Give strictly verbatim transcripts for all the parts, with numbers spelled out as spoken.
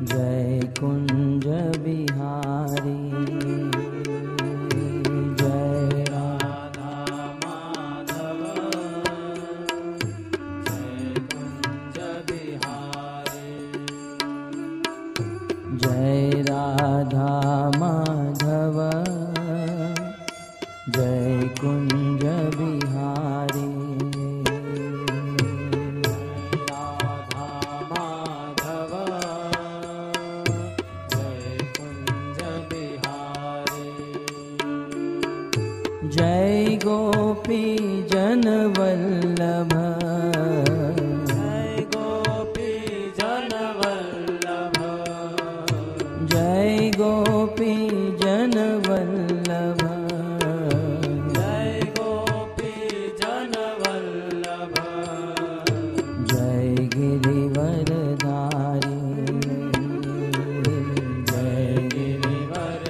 जय कुंज बिहारी जय राधा माधव जय कुंज बिहारी जय राधा माधव जय कुंज बिहारी जय गोपी जन वल्लभ जय गोपी जन वल्लभ जय गोपी जन वल्लभ जय गोपी जन वल्लभ जय गिरिवरधारी जय गिरिवरधारी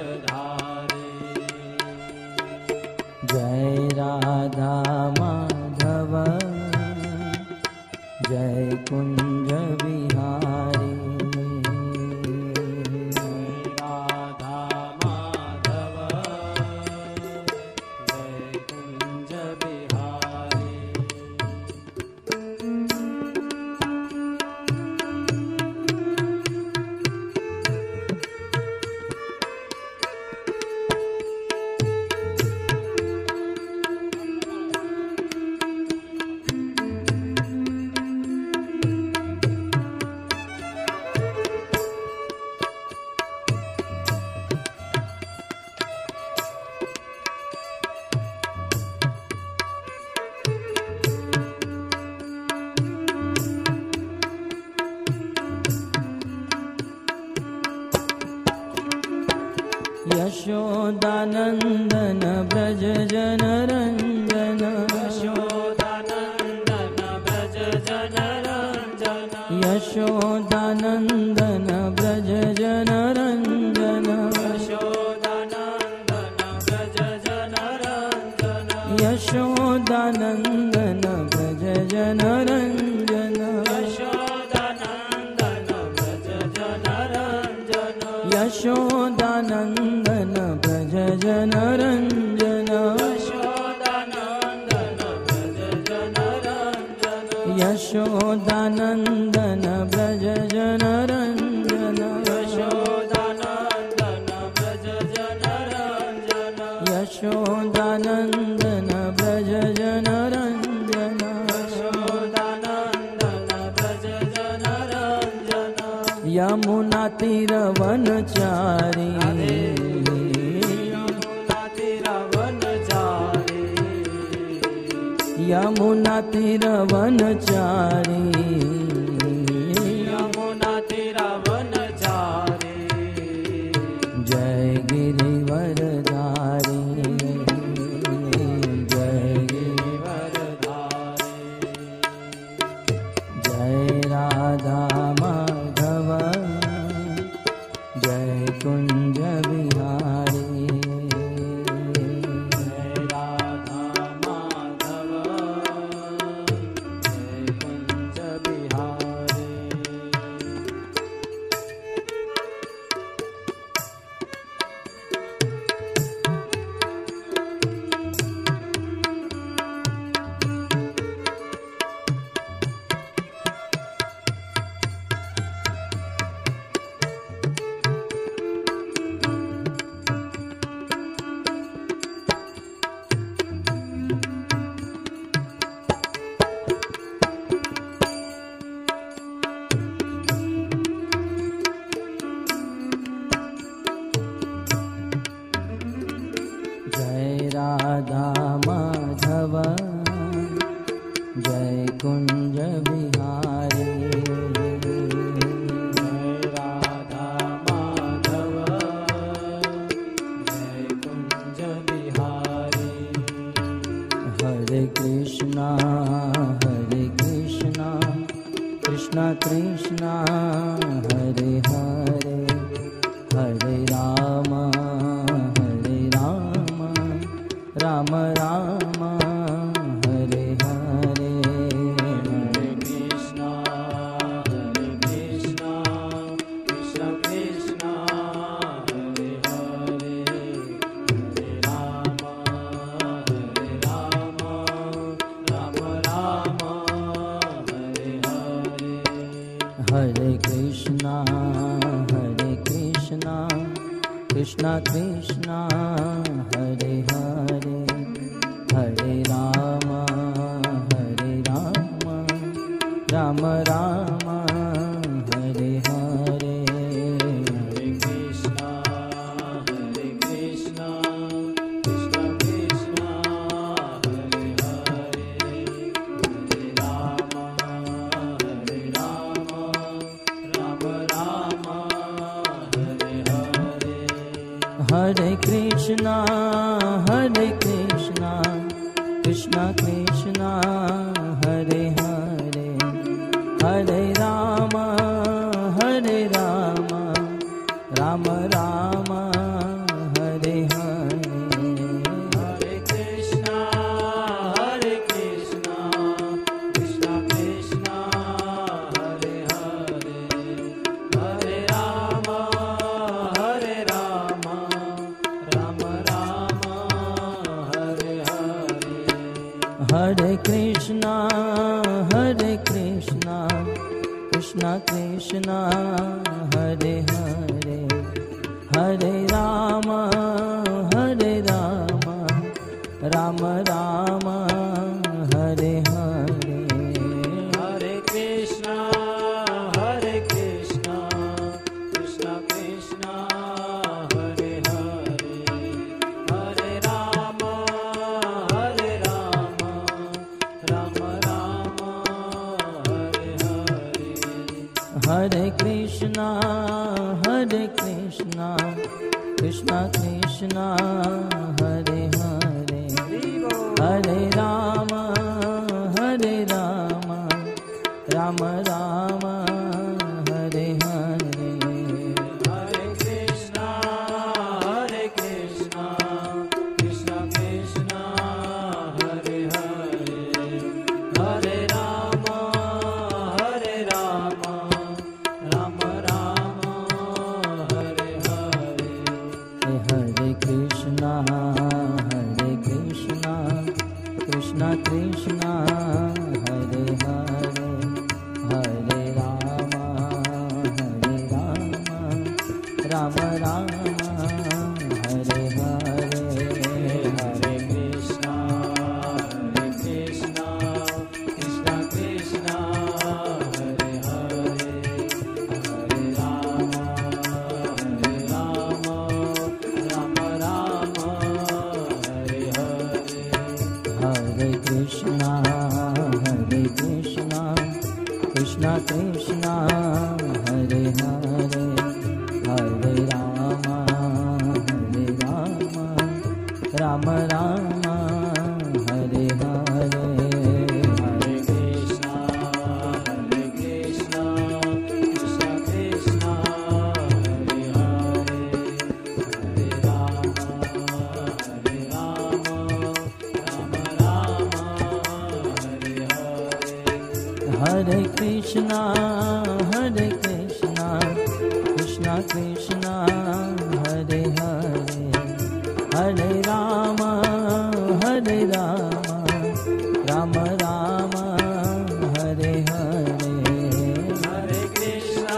जय राधा माधव जय कुंज बिहारी राधा माधव जय कुंज बिहारी यशोदानंदन ब्रज जन रंजन यशोदानंदन ब्रज जन रंजन यशोदानंदन ब्रज जन रंजन यशोदानंदन ब्रज जन रंजन यशोदानंदन ब्रज जन रंजन यशोदानंदन ब्रज जन रंजन यशोदानंदन ब्रज जन रंजन यशोदानंदन ब्रज जन रंजन यशोदानंदन ब्रज जन रंजन यशोदानंदन ब्रज जन रंजन यशोदानंदन ब्रज जन रंजन यशोदानंदन ब्रज जन रंजन यमुना तीर वनचारी यमुना तीर वनचारी यमुना तीर वनचारी यमुना तीर वनचारी जय गिरिवरधारी जय गिरिवरधारी जय राधा माधव जय कुंज बिहारी जय राधा माधव जय Kunj Bihari Krishna, Hare Krishna, Krishna Krishna, Hare Hare, Hare Rama, Hare Rama, Rama Rama, Hare Hare. Hare Krishna, Hare Krishna, Krishna Krishna, Hare Hare, Hare Rama, Hare Rama, Rama Rama, Hare Hare. Hare Krishna, Hare Krishna, Krishna Krishna, Hare Hare, Hare Rama, Hare Rama, Rama Rama, Hare Hare. Hare Krishna, Hare Krishna, Krishna Krishna, Hare Hare, Hare Rama, Hare Rama, Rama Rama, Hare Hare. Hare Krishna, Hare Krishna, Krishna Krishna, Hare Hare, Hare Rama, Hare Rama, Rama Rama, Hare Hare. Hare Krishna, Hare Krishna, Krishna Krishna, Hare Hare, Hare Rama, Hare Rama, Rama Rama, Hare Hare. Hare Krishna, Hare Krishna, Krishna Krishna, Hare Hare, Hare Rama, Hare Rama, Rama Rama, Hare Hare. Hare Krishna, Hare Krishna, Krishna Krishna, Hare Hare, Hare Rama, Hare Rama, Rama Rama, Hare Hare. Hare Krishna, Hare Krishna, Krishna Krishna, Hare Hare, Hare Rama, Hare Rama, Rama Rama, Hare Hare. Hare Krishna, Hare Krishna, Krishna Krishna, Hare Hare, Hare Rama, Hare Rama, Rama Rama, Hare Hare. Hare Krishna, Hare Krishna, Krishna Krishna, Hare Hare, Hare Rama, Hare Rama, Rama Rama, Hare Hare. Hare Krishna, Hare Krishna, Krishna Krishna, Hare Hare, Hare Rama, Hare Rama, Rama Rama, Hare Hare. Hare Krishna, Hare Krishna, Krishna Krishna, Hare Hare, Hare Rama, Hare Rama, Rama Rama, Hare Hare. Hare Krishna,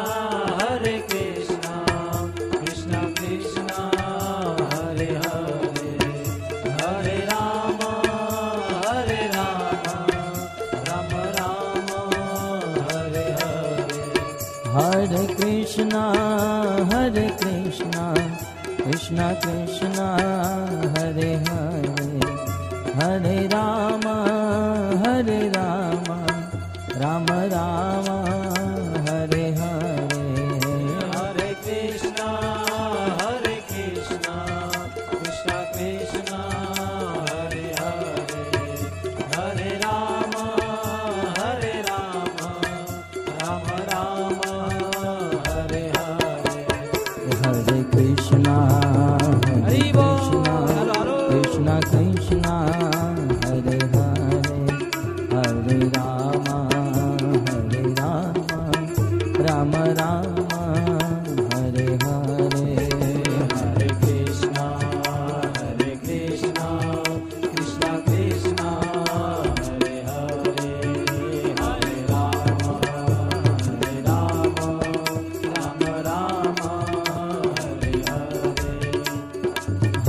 Hare Krishna, Krishna Krishna, Hare Hare, Hare Rama, Hare Rama, Rama Rama, Hare Hare. Hare Krishna, Hare Krishna, Krishna Krishna, Hare Hare, Hare Rama, Hare Rama, Rama Rama, Hare Hare. Hare Krishna, Hare Krishna, Krishna Krishna, Hare Hare, Hare Rama, Hare Rama, Rama Rama, Hare Hare. Hare Krishna, Hare Hari Bol. Krishna, Hello, hello. Krishna Krishna, Hare Hare, Hare Rama, Hare Rama, Rama Rama, Hare Hare. Hare Krishna, Hare Krishna, Krishna Krishna, Hare Hare, Hare Rama, Hare Rama,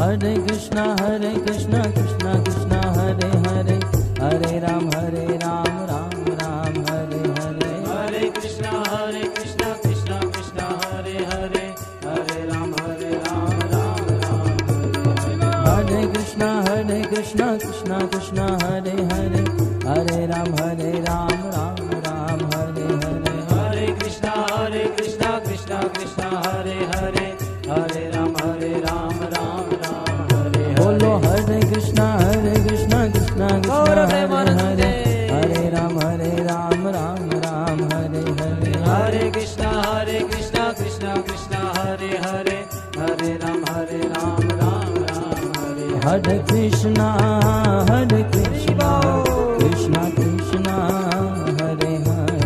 Hare Krishna, Hare Krishna, Krishna Krishna, Hare Hare, Hare Ram, Hare Ram, Ram Ram, Hare Hare. Hare Krishna, Hare Krishna, Krishna Krishna, Hare Hare, Hare Ram, Hare Ram, Ram Ram, Hare Hare. Hare Krishna, Hare Krishna, Krishna Krishna, Hare Hare, Hare Ram, Hare Ram, Ram Ram, Hare Hare. Hare Krishna, Hare Krishna, Krishna Krishna, Hare Hare, Hare Ram, Hare Ram, Ram Ram, Hare Hare. Bolo Hare Krishna, Hare Krishna, Krishna Krishna, Hare Hare, Hare Ram, Hare Ram, Ram Ram, Hare Hare. Hare Krishna, Hare Krishna, Krishna Krishna, Hare Hare, Hare Ram, Hare Ram, Ram Ram, Hare Hare. Hare Krishna, Hare Krishna, Krishna Krishna, Hare Hare,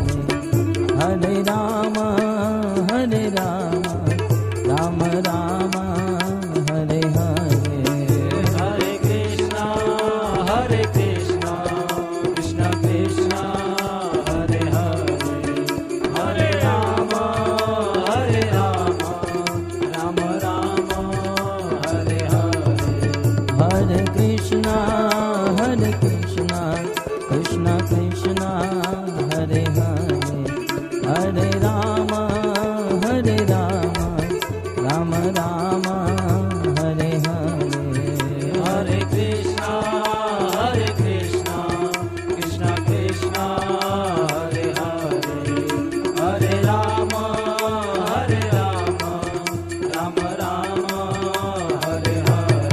Hare Rama, Hare Rama, Rama Rama, Hare Hare. Hare Krishna, Hare Krishna, Krishna Krishna, Hare Hare, Hare Rama, Hare Rama, Rama Rama, Hare Hare. Hare Krishna, Hare Krishna, Krishna Krishna, Hare Hare, Hare Rama, Hare Rama, Rama Rama, Hare Hare. Hare Krishna, Hare Krishna, Krishna Krishna, Hare Hare, Hare Rama, Hare Rama, Rama Rama, Hare Hare.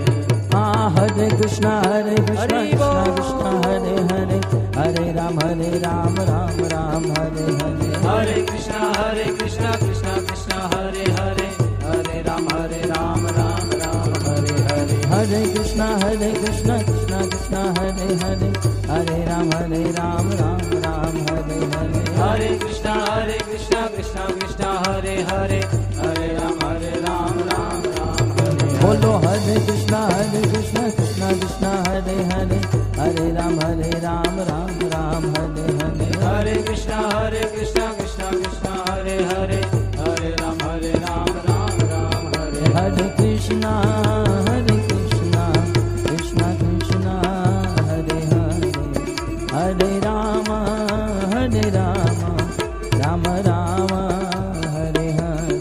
Ah, Hare Krishna, Hare Krishna, Krishna Krishna, Hare Hare, Hare Ram, Hare Ram, Ram Ram, Hare Hare. Hare Krishna, Hare Krishna, Krishna Krishna, Hare Hare, Hare Ram, Hare Ram, Ram Ram, Hare Hare. Hare Krishna, Hare Krishna, Krishna Krishna, Hare Hare, Hare Ram, Hare Ram, Ram Ram, Hare Hare. Hare Krishna, Hare Krishna, Krishna Krishna, Hare Hare, Hare Ram, Hare Ram, Ram Ram, Hare Hare. Bolo Hare Krishna, Hare Krishna, Krishna Krishna, Hare Hare, Hare Ram, Hare Ram, Ram Ram, Hare Hare. Hare Krishna, Hare Krishna, Krishna Krishna, Hare Hare, Hare Ram, Hare Ram, Ram Ram, Hare Hare. Hare Krishna, Hare Krishna, Krishna Krishna, Hare Hare, Hare Rama, Hare Rama, Rama Rama, Hare Hare.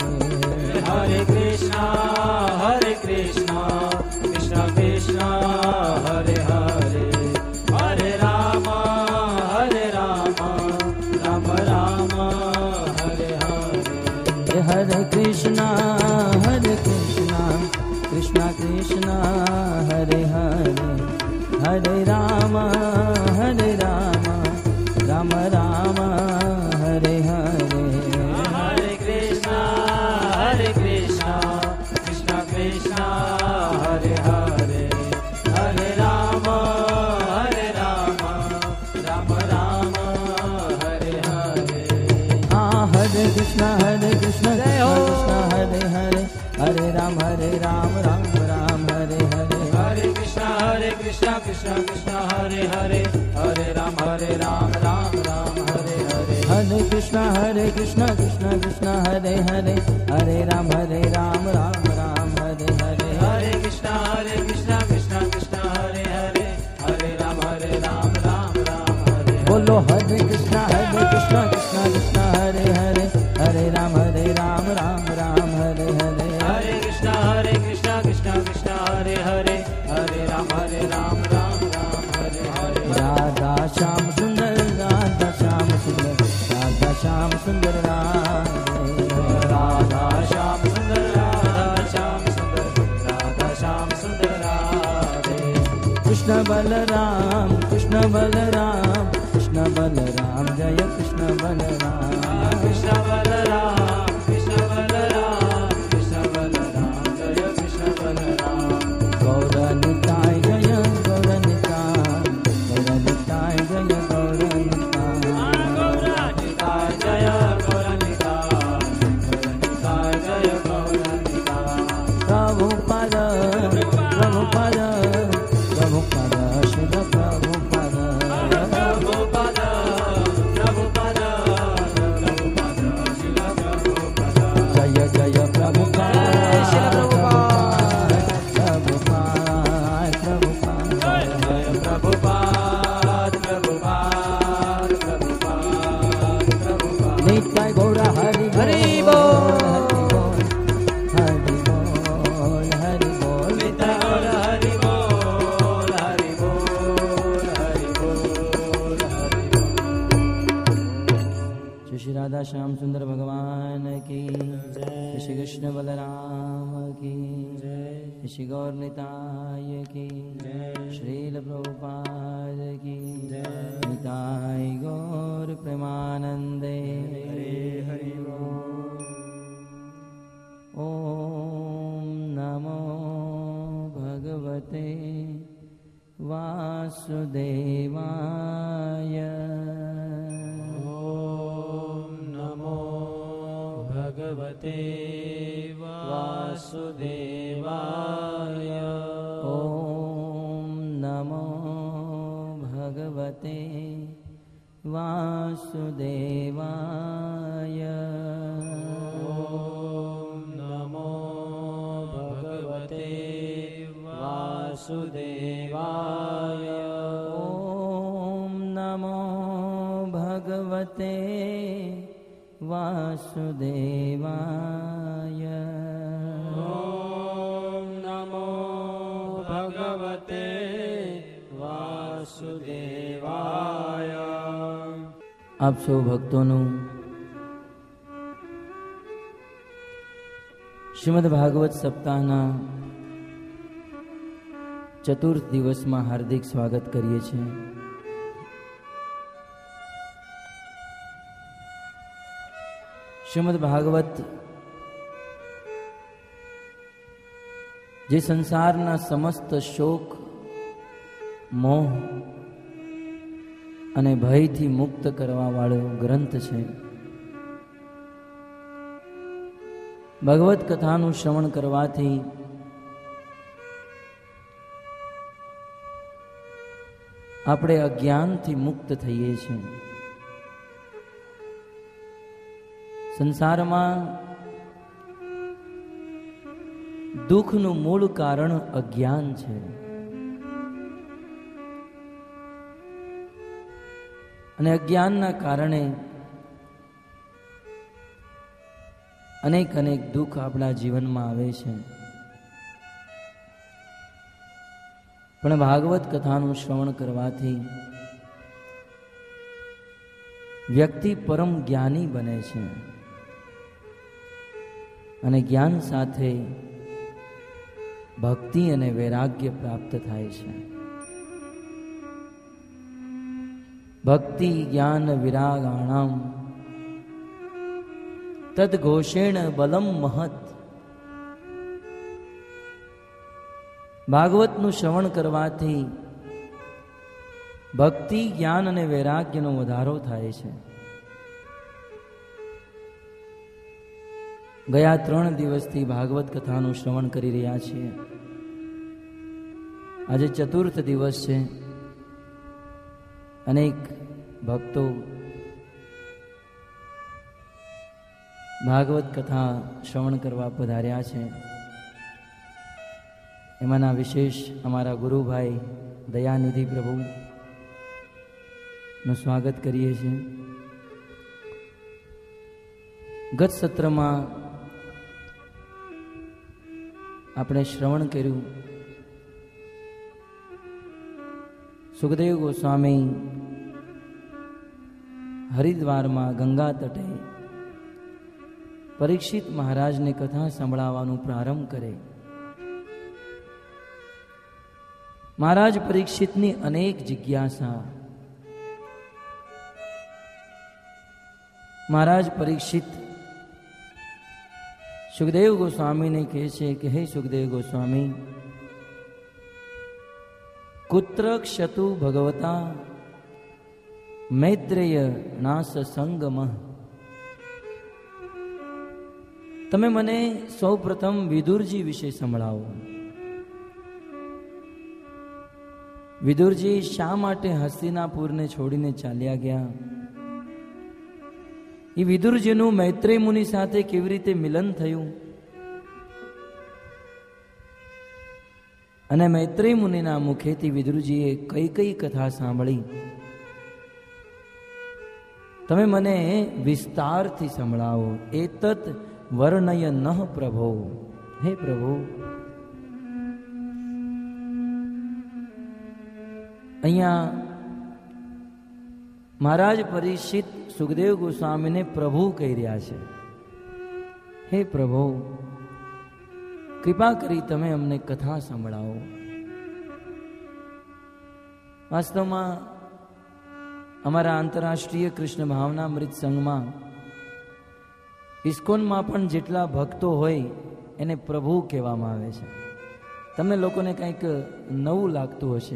Hare Krishna, Hare Krishna, Krishna Krishna, Hare Hare, Hare Rama, Hare Rama, Rama Rama, Hare Hare. Hare Krishna, Hare Krishna, Krishna Krishna, Hare Hare, Hare Rama, Hare Rama, Rama Rama, Hare Hare. Hare Krishna, Hare Krishna, Krishna Krishna, Hare Hare, Hare Rama, Hare Rama, Rama Rama, Hare Hare. Ah, Hare Krishna, Hare Krishna, Krishna Krishna, Hare Hare, Hare Ram, Hare Ram, Ram Ram, Hare Hare. Hare Krishna, Hare Krishna, Krishna Krishna, Hare Hare, Hare Ram, Hare Ram, Ram Ram, Hare Hare. Hare Krishna, Hare Krishna, Krishna Krishna, Hare Hare, Hare Ram, Hare Ram, Ram Ram, Hare Hare. Hare Krishna, Hare Krishna, Krishna Krishna, Hare Hare, Hare Ram, Hare Ram, Ram Ram, Hare Hare. Bolo Hare Krishna, Hare Krishna, Krishna Krishna, Hare Hare, Hare Ram, Hare Ram, Ram Ram, Hare Hare. Hare Krishna, Hare Krishna, Krishna Krishna, Hare Hare, Hare Ram, Hare Ram, Ram Ram, Hare Hare. Radha Shyam Sundar, Radha Shyam Sundar, Radha Shyam Sundar Radhe. Radha Shyam Sundar, Radha Shyam Sundar, Radha Shyam Sundar Radhe. Krishna Balaram, Krishna Balaram, Krishna Balaram, Jaya Krishna Balaram. Krishna Balaram, Krishna Balaram, Krishna Balaram, Jaya Krishna Balaram. Gaura Nitai, Jaya Gaura Nitai, Gaura Nitai, Jaya Gaura Nitai. Gaura Nitai, Jaya Gaura Nitai, Gaura Nitai, Jaya Gaura Nitai. Prabhupada, Prabhupada, Prabhupada, Shri Prabhupada. Prabhupada, Prabhupada, की जय, श्री कृष्ण बलराम की जय, श्री गौर निताय की जय, श्रील प्रभुपाद की जय, निताय गौर प्रेमानंदे। हरे हरि ओम नमो भगवते वासुदेवाय। ओम नमो भगवते वासुदेवाय। ओम नमो भगवते वासुदेवाय। ओम नमो भगवते वासुदेवाय। ओम नमो भगवते वासुदेवाय। ओम नमो भगवते वासुदेवाय। આપ સૌ ભક્તોનું શ્રીમદ ભાગવત સપ્તાહના ચતુર્થ દિવસમાં હાર્દિક સ્વાગત કરીએ છીએ. શ્રીમદ ભાગવત જે સંસારના સમસ્ત શોક, મોહ અને ભયથી મુક્ત કરવા વાળો ગ્રંથ છે. ભગવત કથાનું શ્રવણ કરવાથી આપણે અજ્ઞાનથી મુક્ત થઈએ છીએ. સંસારમાં દુઃખનું મૂળ કારણ અજ્ઞાન છે. અને અજ્ઞાનના કારણે અનેક અનેક દુઃખ આપણા જીવનમાં આવે છે. પણ ભાગવત કથાનું શ્રવણ કરવાથી વ્યક્તિ પરમ જ્ઞાની બને છે અને જ્ઞાન સાથે ભક્તિ અને વૈરાગ્ય પ્રાપ્ત થાય છે. ભક્તિ જ્ઞાન વિરાગાણામ તદ્ઘોષેણ બલમ મહત. ભાગવતનું શ્રવણ કરવાથી ભક્તિ જ્ઞાન અને વૈરાગ્યનો વધારો થાય છે. ગયા ત્રણ દિવસથી ભાગવત કથાનું શ્રવણ કરી રહ્યા છીએ. આજે ચતુર્થ દિવસ છે. અનેક ભક્તો ભાગવત કથા શ્રવણ કરવા પધાર્યા છે. એમાંના વિશેષ અમારા ગુરુભાઈ દયાનિધિ પ્રભુ નું સ્વાગત કરીએ છીએ. ગત સત્રમાં આપણે શ્રવણ કર્યું સુખદેવ ગોસ્વામી હરિદ્વારમાં ગંગા તટે પરીક્ષિત મહારાજને કથા સંભળાવવાનું પ્રારંભ કરે. મહારાજ પરીક્ષિતની અનેક જિજ્ઞાસા. મહારાજ પરીક્ષિત સુખદેવ ગોસ્વામીને કહે છે કે હે સુખદેવ ગોસ્વામી, કુત્ર ક્ષતુ ભગવતા મૈત્રેય નાસ સંગમ. તમે મને સૌ પ્રથમ વિદુરજી વિશે સંભળાવો. વિદુરજી શા માટે હસ્તિનાપુરને છોડીને ચાલ્યા ગયા? એ વિદુરજીનું મૈત્રેય મુનિ સાથે કેવી રીતે મિલન થયું? અને મૈત્રેય મુનિના મુખેથી વિદુરજીએ કઈ કઈ કથા સાંભળી? તમે મને વિસ્તારથી સંભળાવો. એતત વર્ણય નઃ પ્રભો. હે પ્રભુ, અહીંયા મહારાજ પરીક્ષિત સુખદેવ ગોસ્વામીને પ્રભુ કહી રહ્યા છે. હે પ્રભુ, કૃપા કરી તમે અમને કથા સંભળાવો. વાસ્તવમાં અમારા આંતરરાષ્ટ્રીય કૃષ્ણ ભાવનામૃત સંઘમાં, ઇસ્કોનમાં પણ જેટલા ભક્તો હોય એને પ્રભુ કહેવામાં આવે છે. તમને લોકોને કંઈક નવું લાગતું હશે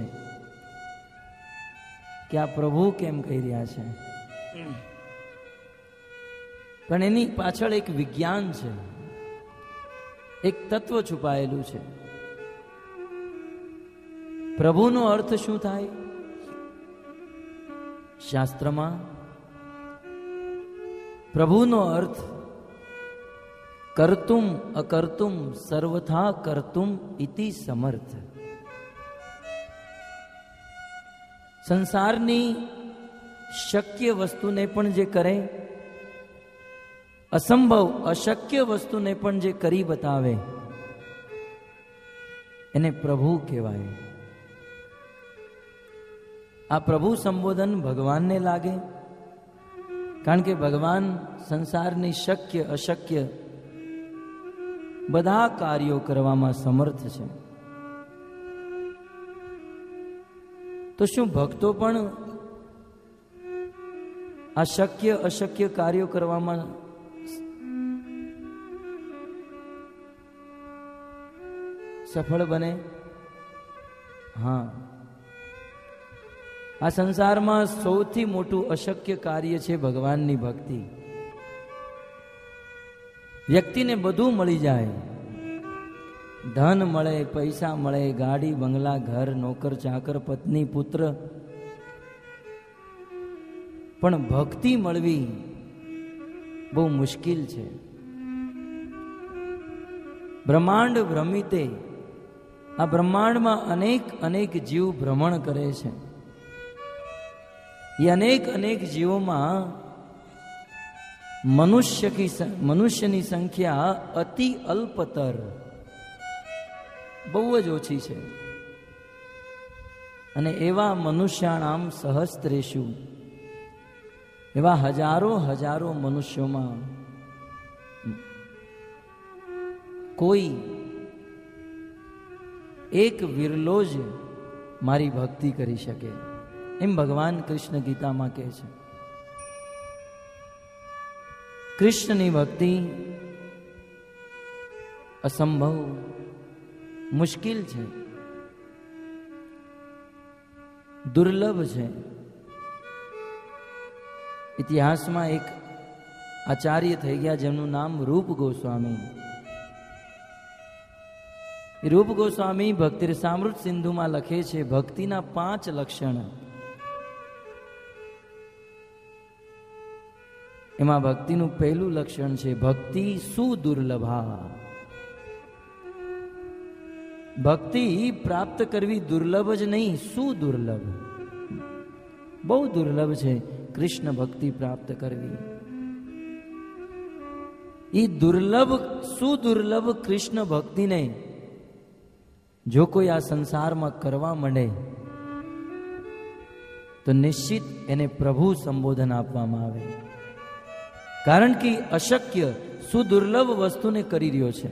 કે આ પ્રભુ કેમ કહી રહ્યા છે, પણ એની પાછળ એક વિજ્ઞાન છે, એક તત્વ છુપાયેલું છે. પ્રભુનો અર્થ શું થાય? શાસ્ત્રમાં પ્રભુનો અર્થ કર્તુમ અકર્તુમ સર્વથા કર્તુમ ઇતિ સમર્થ. સંસારની શક્ય વસ્તુને પણ જે કરે, અસંભવ અશક્ય વસ્તુને પણ જે કરી બતાવે, એને પ્રભુ કહેવાય. આ પ્રભુ સંબોધન ભગવાનને લાગે, કારણ કે ભગવાન સંસારની શક્ય અશક્ય બધા કાર્યો કરવામાં સમર્થ છે. તો શું ભક્તો પણ આ શક્ય અશક્ય કાર્યો કરવામાં સફળ બને? હા. આ સંસારમાં સૌથી મોટું અશક્ય કાર્ય છે ભગવાનની ભક્તિ. વ્યક્તિને બધું મળી જાય, ધન મળે, પૈસા મળે, ગાડી બંગલા, ઘર, નોકર ચાકર, પત્ની, પુત્ર, પણ ભક્તિ મળવી બહુ મુશ્કેલ છે. બ્રહ્માંડ ભ્રમિતે, આ બ્રહ્માંડમાં અનેક અનેક જીવ ભ્રમણ કરે છે. એ અનેક અનેક જીવોમાં મનુષ્ય કી મનુષ્યની સંખ્યા અતિ અલ્પતર, બહુ જ ઓછી છે. અને એવા મનુષ્યાણામ સહસ્ત્રેષુ, એવા હજારો હજારો મનુષ્યોમાં કોઈ એક વિરલો જ મારી ભક્તિ કરી શકે, એમ ભગવાન કૃષ્ણ ગીતામાં કહે છે. કૃષ્ણની ભક્તિ અસંભવ મુશ્કેલ છે, દુર્લભ છે. ઇતિહાસમાં એક આચાર્ય થઈ ગયા જેમનું નામ રૂપ ગોસ્વામી. રૂપ ગોસ્વામી ભક્તિ રસામૃત સિંધુમાં લખે છે, ભક્તિના પાંચ લક્ષણ. એમાં ભક્તિનું પહેલું લક્ષણ છે ભક્તિ સુદુર્લભા. ભક્તિ પ્રાપ્ત કરવી દુર્લભ જ નહીં, સુદુર્લભ, બહુ દુર્લભ છે કૃષ્ણ ભક્તિ પ્રાપ્ત કરવી. એ દુર્લભ સુદુર્લભ કૃષ્ણ ભક્તિને જો કોઈ આ સંસારમાં કરવા માંડે તો નિશ્ચિત એને પ્રભુ સંબોધન આપવામાં આવે, કારણ કે અશક્ય સુદુર્લભ વસ્તુને કરી રહ્યો છે.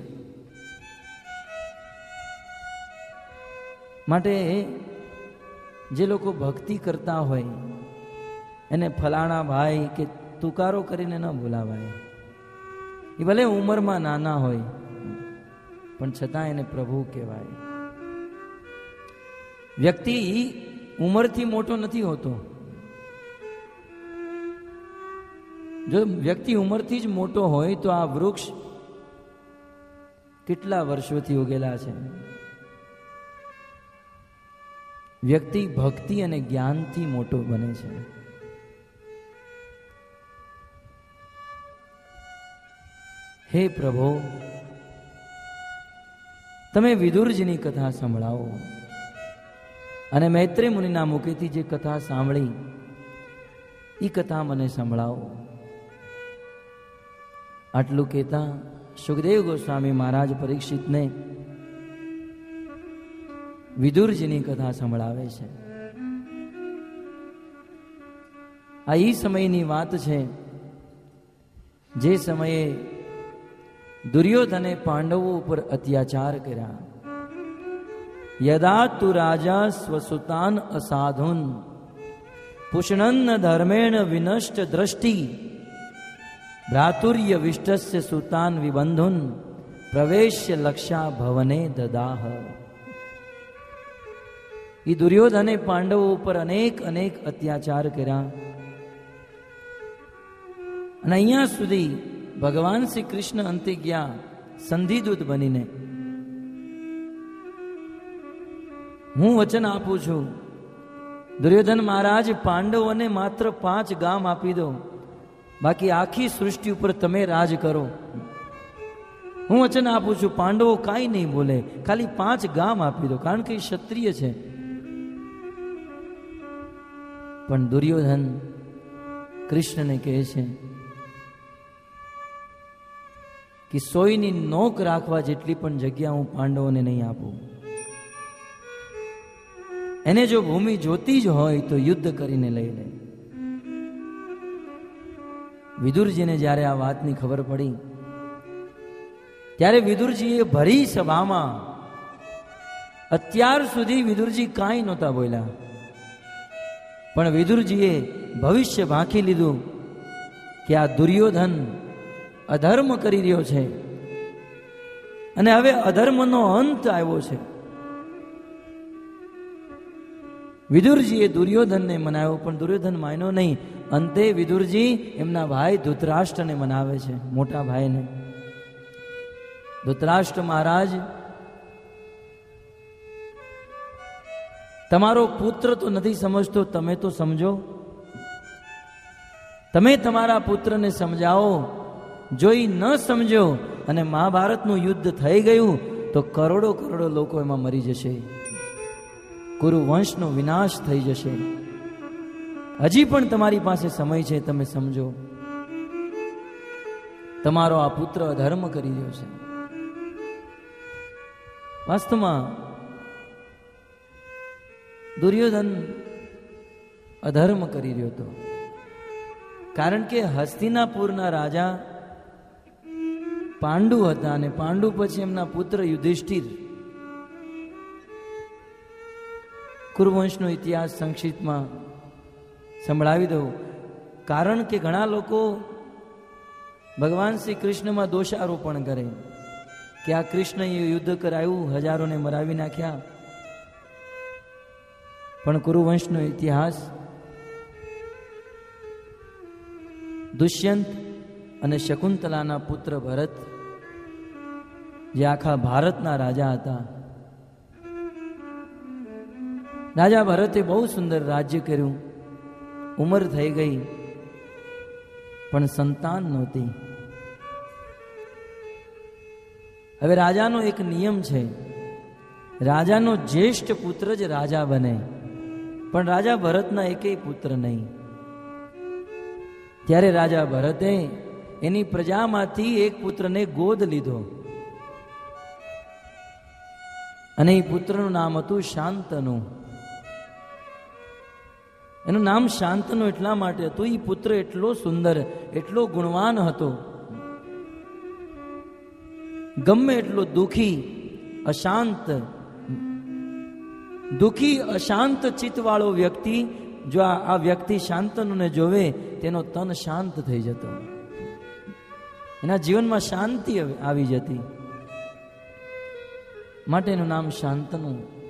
માટે જે લોકો ભક્તિ કરતા હોય એને ફલાણા ભાઈ કે તુકારો કરીને ન બોલાવાય. એ ભલે ઉંમરમાં નાના હોય પણ છતાં એને પ્રભુ કહેવાય. વ્યક્તિ ઉંમરથી મોટો નથી હોતો. જો વ્યક્તિ ઉંમરથી જ મોટો હોય તો આ વૃક્ષ કેટલા વર્ષોથી ઉગેલા છે. વ્યક્તિ ભક્તિ અને જ્ઞાનથી મોટો બને છે. હે પ્રભુ, તમે વિદુરજીની કથા સંભળાવો અને મૈત્રેય મુનિના મુખેથી જે કથા સાંભળી એ કથા મને સંભળાવો. આટલું કહેતા સુખદેવ ગોસ્વામી મહારાજ પરીક્ષિતને વિદુરજીની કથા સંભળાવે છે. આ એ સમયની વાત છે જે સમયે દુર્યોધને પાંડવો ઉપર અત્યાચાર કર્યા. યદા તુ રાજા સ્વસુતાન અસાધુન પુષ્ણન્ન ધર્મેણ વિનષ્ટ દ્રષ્ટિ ભ્રાતુર્ય વિષ્ટસ્ય સુતાન વિબંધુન પ્રવેશ્ય લક્ષા ભવને દદાહ. એ દુર્યોધને પાંડવો ઉપર અનેક અનેક અત્યાચાર કર્યા. અને અહીંયા સુધી ભગવાન શ્રી કૃષ્ણ અંતે ગયા સંધિદૂત બનીને. હું વચન આપું છું, દુર્યોધન મહારાજ, પાંડવોને માત્ર પાંચ ગામ આપી દો, બાકી આખી સૃષ્ટિ ઉપર તમે રાજ કરો. હું વચન આપું છું, પાંડવો કાંઈ નહીં બોલે, ખાલી પાંચ ગામ આપી દો, કારણ કે એ ક્ષત્રિય છે. પણ દુર્યોધન કૃષ્ણને કહે છે કે સોયની નોક રાખવા જેટલી પણ જગ્યા હું પાંડવોને નહીં આપું. એને જો ભૂમિ જોતી જ હોય તો યુદ્ધ કરીને લઈ લે. વિદુરજીને જ્યારે આ વાતની ખબર પડી ત્યારે વિદુરજીએ ભરી સભામાં, અત્યાર સુધી વિદુરજી કાંઈ નહોતા બોલ્યા, પણ વિદુરજીએ ભવિષ્ય ભાંખી લીધું કે આ દુર્યોધન અધર્મ કરી રહ્યો છે અને હવે અધર્મનો અંત આવ્યો છે. વિદુરજીએ દુર્યોધનને મનાવ્યો, પણ દુર્યોધન માન્યો નહીં. અંતે વિદુરજી એમના ભાઈ ધૃતરાષ્ટ્રને મનાવે છે, મોટા ભાઈને. ધૃતરાષ્ટ્ર મહારાજ, તમારો પુત્ર તો નથી સમજતો, તમે તો સમજો. તમે તમારા પુત્રને સમજાવો. જો એ ન સમજો અને મહાભારતનું યુદ્ધ થઈ ગયું તો કરોડો કરોડો લોકો એમાં મરી જશે, કુરુ વંશનો વિનાશ થઈ જશે. હજી પણ તમારી પાસે સમય છે, તમે સમજો. તમારો આ પુત્ર અધર્મ કરી રહ્યો છે. વાસ્તવમાં દુર્યોધન અધર્મ કરી રહ્યો હતો, કારણ કે હસ્તિનાપુરના રાજા પાંડુ હતા અને પાંડુ પછી એમના પુત્ર યુધિષ્ઠિર. કુરુવંશનો ઇતિહાસ સંક્ષિપ્તમાં સંભળાવી દઉં, કારણ કે ઘણા લોકો ભગવાન શ્રી કૃષ્ણમાં દોષારોપણ કરે કે આ કૃષ્ણએ યુદ્ધ કરાયું, હજારોને મરાવી નાખ્યા. પણ કુરુવંશનો ઇતિહાસ દુષ્યંત અને શકુંતલાના પુત્ર ભરત, જે આખા ભારતના રાજા હતા. રાજા ભરતે બહુ સુંદર રાજ્ય કર્યું. ઉંમર થઈ ગઈ પણ સંતાન નહોતી. હવે રાજાનો એક નિયમ છે, રાજાનો જ્યેષ્ઠ પુત્ર જ રાજા બને, પણ રાજા ભરતના એકેય પુત્ર નહીં. ત્યારે રાજા ભરતે એની પ્રજામાંથી એક પુત્રને ગોદ લીધો અને એ પુત્રનું નામ હતું શાંતનુ. એનું નામ શાંતનુ એટલા માટે હતું, એ પુત્ર એટલો સુંદર, એટલો ગુણવાન હતો. ગમે એટલો દુખી અશાંત દુખી અશાંત ચિત્તવાળો વ્યક્તિ જો આ વ્યક્તિ શાંતનુને જોવે તેનો તન શાંત થઈ જતો, એના જીવનમાં શાંતિ આવી જતી. માટે એનું નામ શાંતનુ.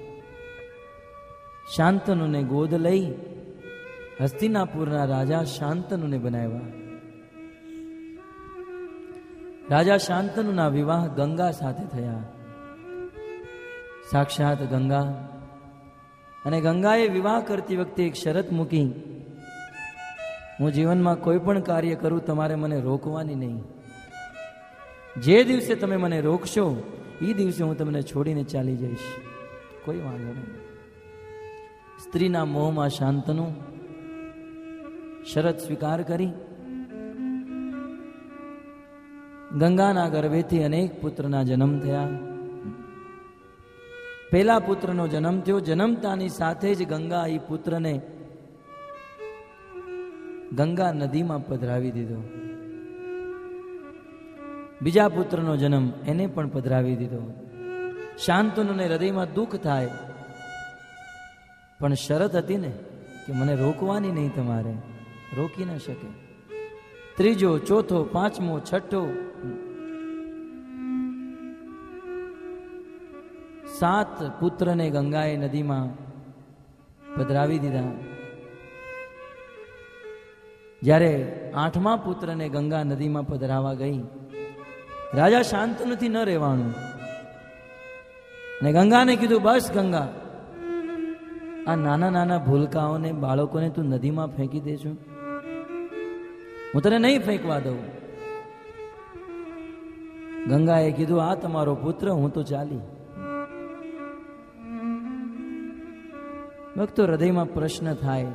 શાંતનુને ગોદ લઈ હસ્તિનાપુરના રાજા શાંતનુને બનાવ્યા. રાજા શાંતનુના વિવાહ ગંગા સાથે થયા. સાક્ષાત ગંગા. અને ગંગાએ વિવાહ કરતી વખતે એક શરત મૂકી, હું જીવનમાં કોઈ પણ કાર્ય કરું તમારે મને રોકવાની નહીં. જે દિવસે તમે મને રોકશો એ દિવસે હું તમને છોડીને ચાલી જઈશ, કોઈ વાંધો નહીં. સ્ત્રીના મોહમાં શાંતનુ શરત સ્વીકાર કરી. ગંગાના ગર્ભેથી અનેક પુત્રના જન્મ થયા. પહેલા પુત્રનો જન્મ થયો. જન્મતાની સાથે જ ગંગા એ પુત્રને ગંગા નદીમાં પધરાવી દીધો. બીજા પુત્રનો જન્મ એને પણ પધરાવી દીધો. શાંતનુને હૃદયમાં દુઃખ થાય, પણ શરત હતી ને કે મને રોકવાની નહીં, તમારે રોકી ન શકે. ત્રીજો, ચોથો, પાંચમો, છઠ્ઠો, સાત પુત્રને ગંગાએ નદીમાં પધરાવી દીધા. જ્યારે આઠમા પુત્રને ગંગા નદીમાં પધરાવા ગઈ, રાજા શાંતનુથી ન રહેવાનું અને ગંગાને કીધું, બસ ગંગા, આ નાના નાના ભૂલકાઓને, બાળકોને તું નદીમાં ફેંકી દેજો, હું તને નહીં ફેંકવા દઉં. ગંગાએ કીધું, આ તમારો પુત્ર, હું તો ચાલી. ભક્તો, હૃદયમાં પ્રશ્ન થાય,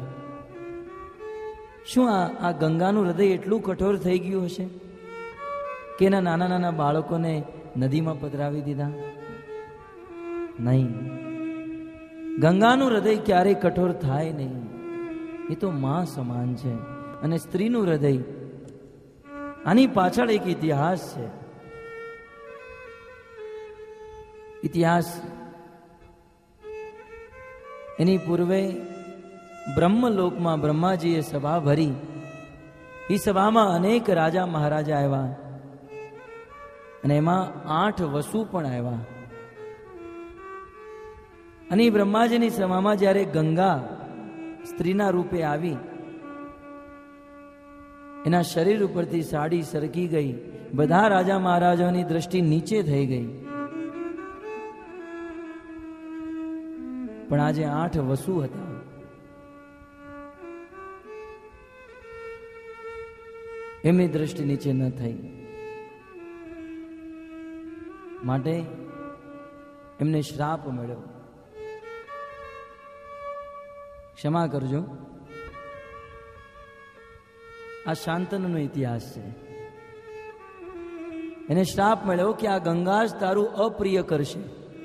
શું આ આ ગંગાનું હૃદય એટલું કઠોર થઈ ગયું હશે કે એના નાના નાના બાળકોને નદીમાં પધરાવી દીધા? નહીં, ગંગાનું હૃદય ક્યારેય કઠોર થાય નહીં. એ તો માં સમાન છે. અને સ્ત્રીનું હૃદય, આની પાછળ એક ઇતિહાસ છે. ઇતિહાસ એની પૂર્વે બ્રહ્મલોકમાં બ્રહ્માજીએ સભા ભરી. એ સભામાં અનેક રાજા મહારાજા આવ્યા અને એમાં આઠ વસુ પણ આવ્યા. અને બ્રહ્માજીની સભામાં જ્યારે ગંગા સ્ત્રીના રૂપે આવી, એના શરીર ઉપરથી સાડી સરકી ગઈ. બધા રાજા મહારાજાઓની દ્રષ્ટિ નીચે થઈ ગઈ. પણ આજે આઠ વસુ હતા. એમની દ્રષ્ટિ નીચે ન થઈ, માટે એમને શ્રાપ મળ્યો. ક્ષમા કરજો, આ શાંતનુનો ઇતિહાસ છે. એને શ્રાપ મળ્યો કે આ ગંગા જ તારું અપ્રિય કરશે,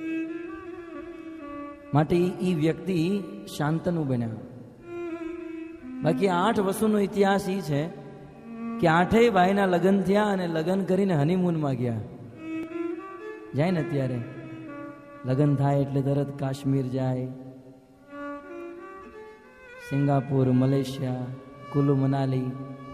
માટે એ વ્યક્તિ શાંતનુ બન્યા. બાકી આઠ વસુનો ઇતિહાસ એ છે કે આઠેય ભાઈના લગ્ન થયા અને લગ્ન કરીને હનીમૂનમાં ગયા. જાય ને અત્યારે લગ્ન થાય એટલે તરત કાશ્મીર જાય, સિંગાપુર, મલેશિયા, કુલુ મનાલી.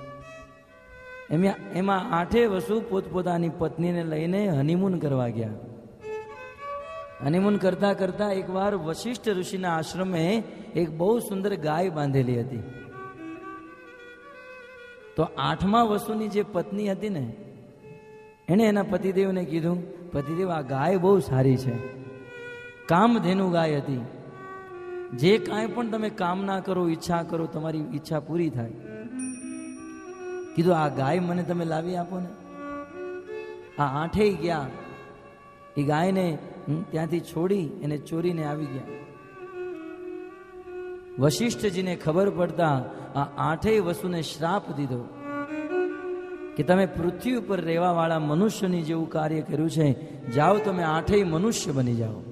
એમાં આઠે વસુ પોતપોતાની પત્નીને લઈને હનીમૂન કરવા ગયા. હનીમૂન કરતા કરતા એકવાર વશિષ્ઠ ઋષિના આશ્રમે એક બહુ સુંદર ગાય બાંધેલી હતી. તો આઠમા વસુની જે પત્ની હતી ને, એણે એના પતિદેવને કીધું, પતિદેવ, આ ગાય બહુ સારી છે, કામધેનુ ગાય હતી. જે કાંઈ પણ તમે કામના કરો, ઈચ્છા કરો, તમારી ઈચ્છા પૂરી થાય. કીધું, આ ગાય મને તમે લાવી આપો ને. આ આઠેય ગયા, એ ગાયને ત્યાંથી છોડી એને ચોરીને આવી ગયા. વશિષ્ઠજીને ખબર પડતા આ આઠેય વસુને શ્રાપ દીધો કે તમે પૃથ્વી ઉપર રહેવા વાળા મનુષ્યની જેવું કાર્ય કર્યું છે, જાઓ તમે આઠેય મનુષ્ય બની જાઓ.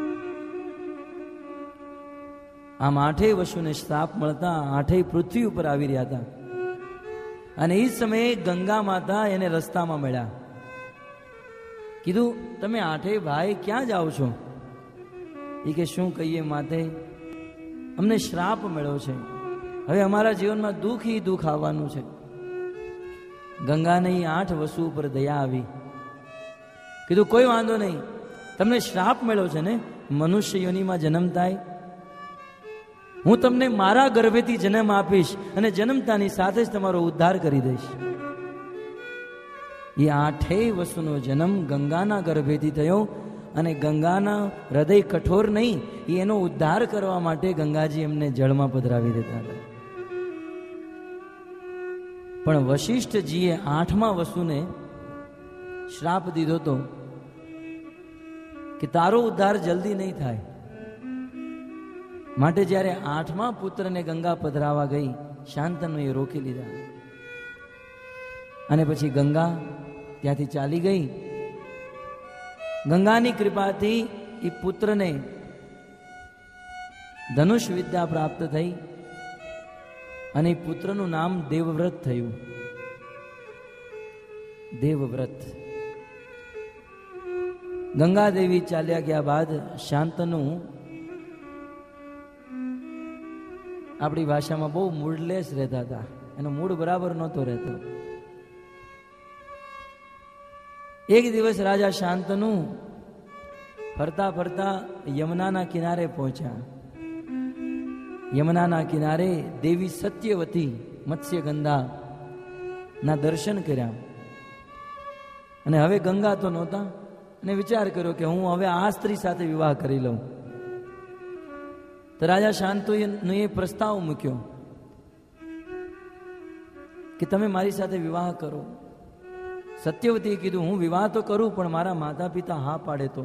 આમ આઠેય વસુને શ્રાપ મળતા આઠેય પૃથ્વી ઉપર આવી રહ્યા હતા. અને એ સમયે ગંગા માતા એને રસ્તામાં મળ્યા. કીધું, તમે આઠેય ભાઈ ક્યાં જાઓ છો? એ કે શું કહીએ માતે, અમને શ્રાપ મળ્યો છે, હવે અમારા જીવનમાં દુઃખ ઈ દુઃખ આવવાનું છે. ગંગાને આઠ વસુ ઉપર દયા આવી. કીધું, કોઈ વાંધો નહીં, તમને શ્રાપ મળ્યો છે ને, મનુષ્ય યોનિમાં જન્મ થાય, હું તમને મારા ગર્ભેથી જન્મ આપીશ અને જન્મતાની સાથે જ તમારો ઉદ્ધાર કરી દઈશ. એ આઠેય વસુનો જન્મ ગંગાના ગર્ભેથી થયો અને ગંગાના હૃદય કઠોર નહીં, એનો ઉદ્ધાર કરવા માટે ગંગાજી એમને જળમાં પધરાવી દેતા હતા. પણ વશિષ્ઠજીએ આઠમા વસુને શ્રાપ દીધો હતો કે તારો ઉદ્ધાર જલ્દી નહીં થાય. માટે જ્યારે આઠમા પુત્રને ગંગા પધરાવા ગઈ, શાંતનુએ રોકી લીધા. અને પછી ગંગા ત્યાંથી ચાલી ગઈ. ગંગાની કૃપાથી એ પુત્રને ધનુષ વિદ્યા પ્રાપ્ત થઈ અને પુત્રનું નામ દેવવ્રત થયું. દેવવ્રત ગંગાદેવી ચાલ્યા ગયા બાદ શાંતનુ આપણી ભાષામાં બહુ મૂડલેસ રહેતા હતા. એનો મૂડ બરાબર નહોતો રહેતો. એક દિવસ રાજા શાંતનુ ફરતા ફરતા યમુનાના કિનારે પહોંચ્યા. યમુનાના કિનારે દેવી સત્યવતી મત્સ્યગંધા ના દર્શન કર્યા. અને હવે ગંગા તો નહોતા અને વિચાર કર્યો કે હું હવે આ સ્ત્રી સાથે વિવાહ કરી લઉં. તો રાજા શાંતનુએ પ્રસ્તાવ મૂક્યો કે તમે મારી સાથે વિવાહ કરો. સત્યવતીએ કીધું હું વિવાહ તો કરું પણ મારા માતા પિતા હા પાડે તો.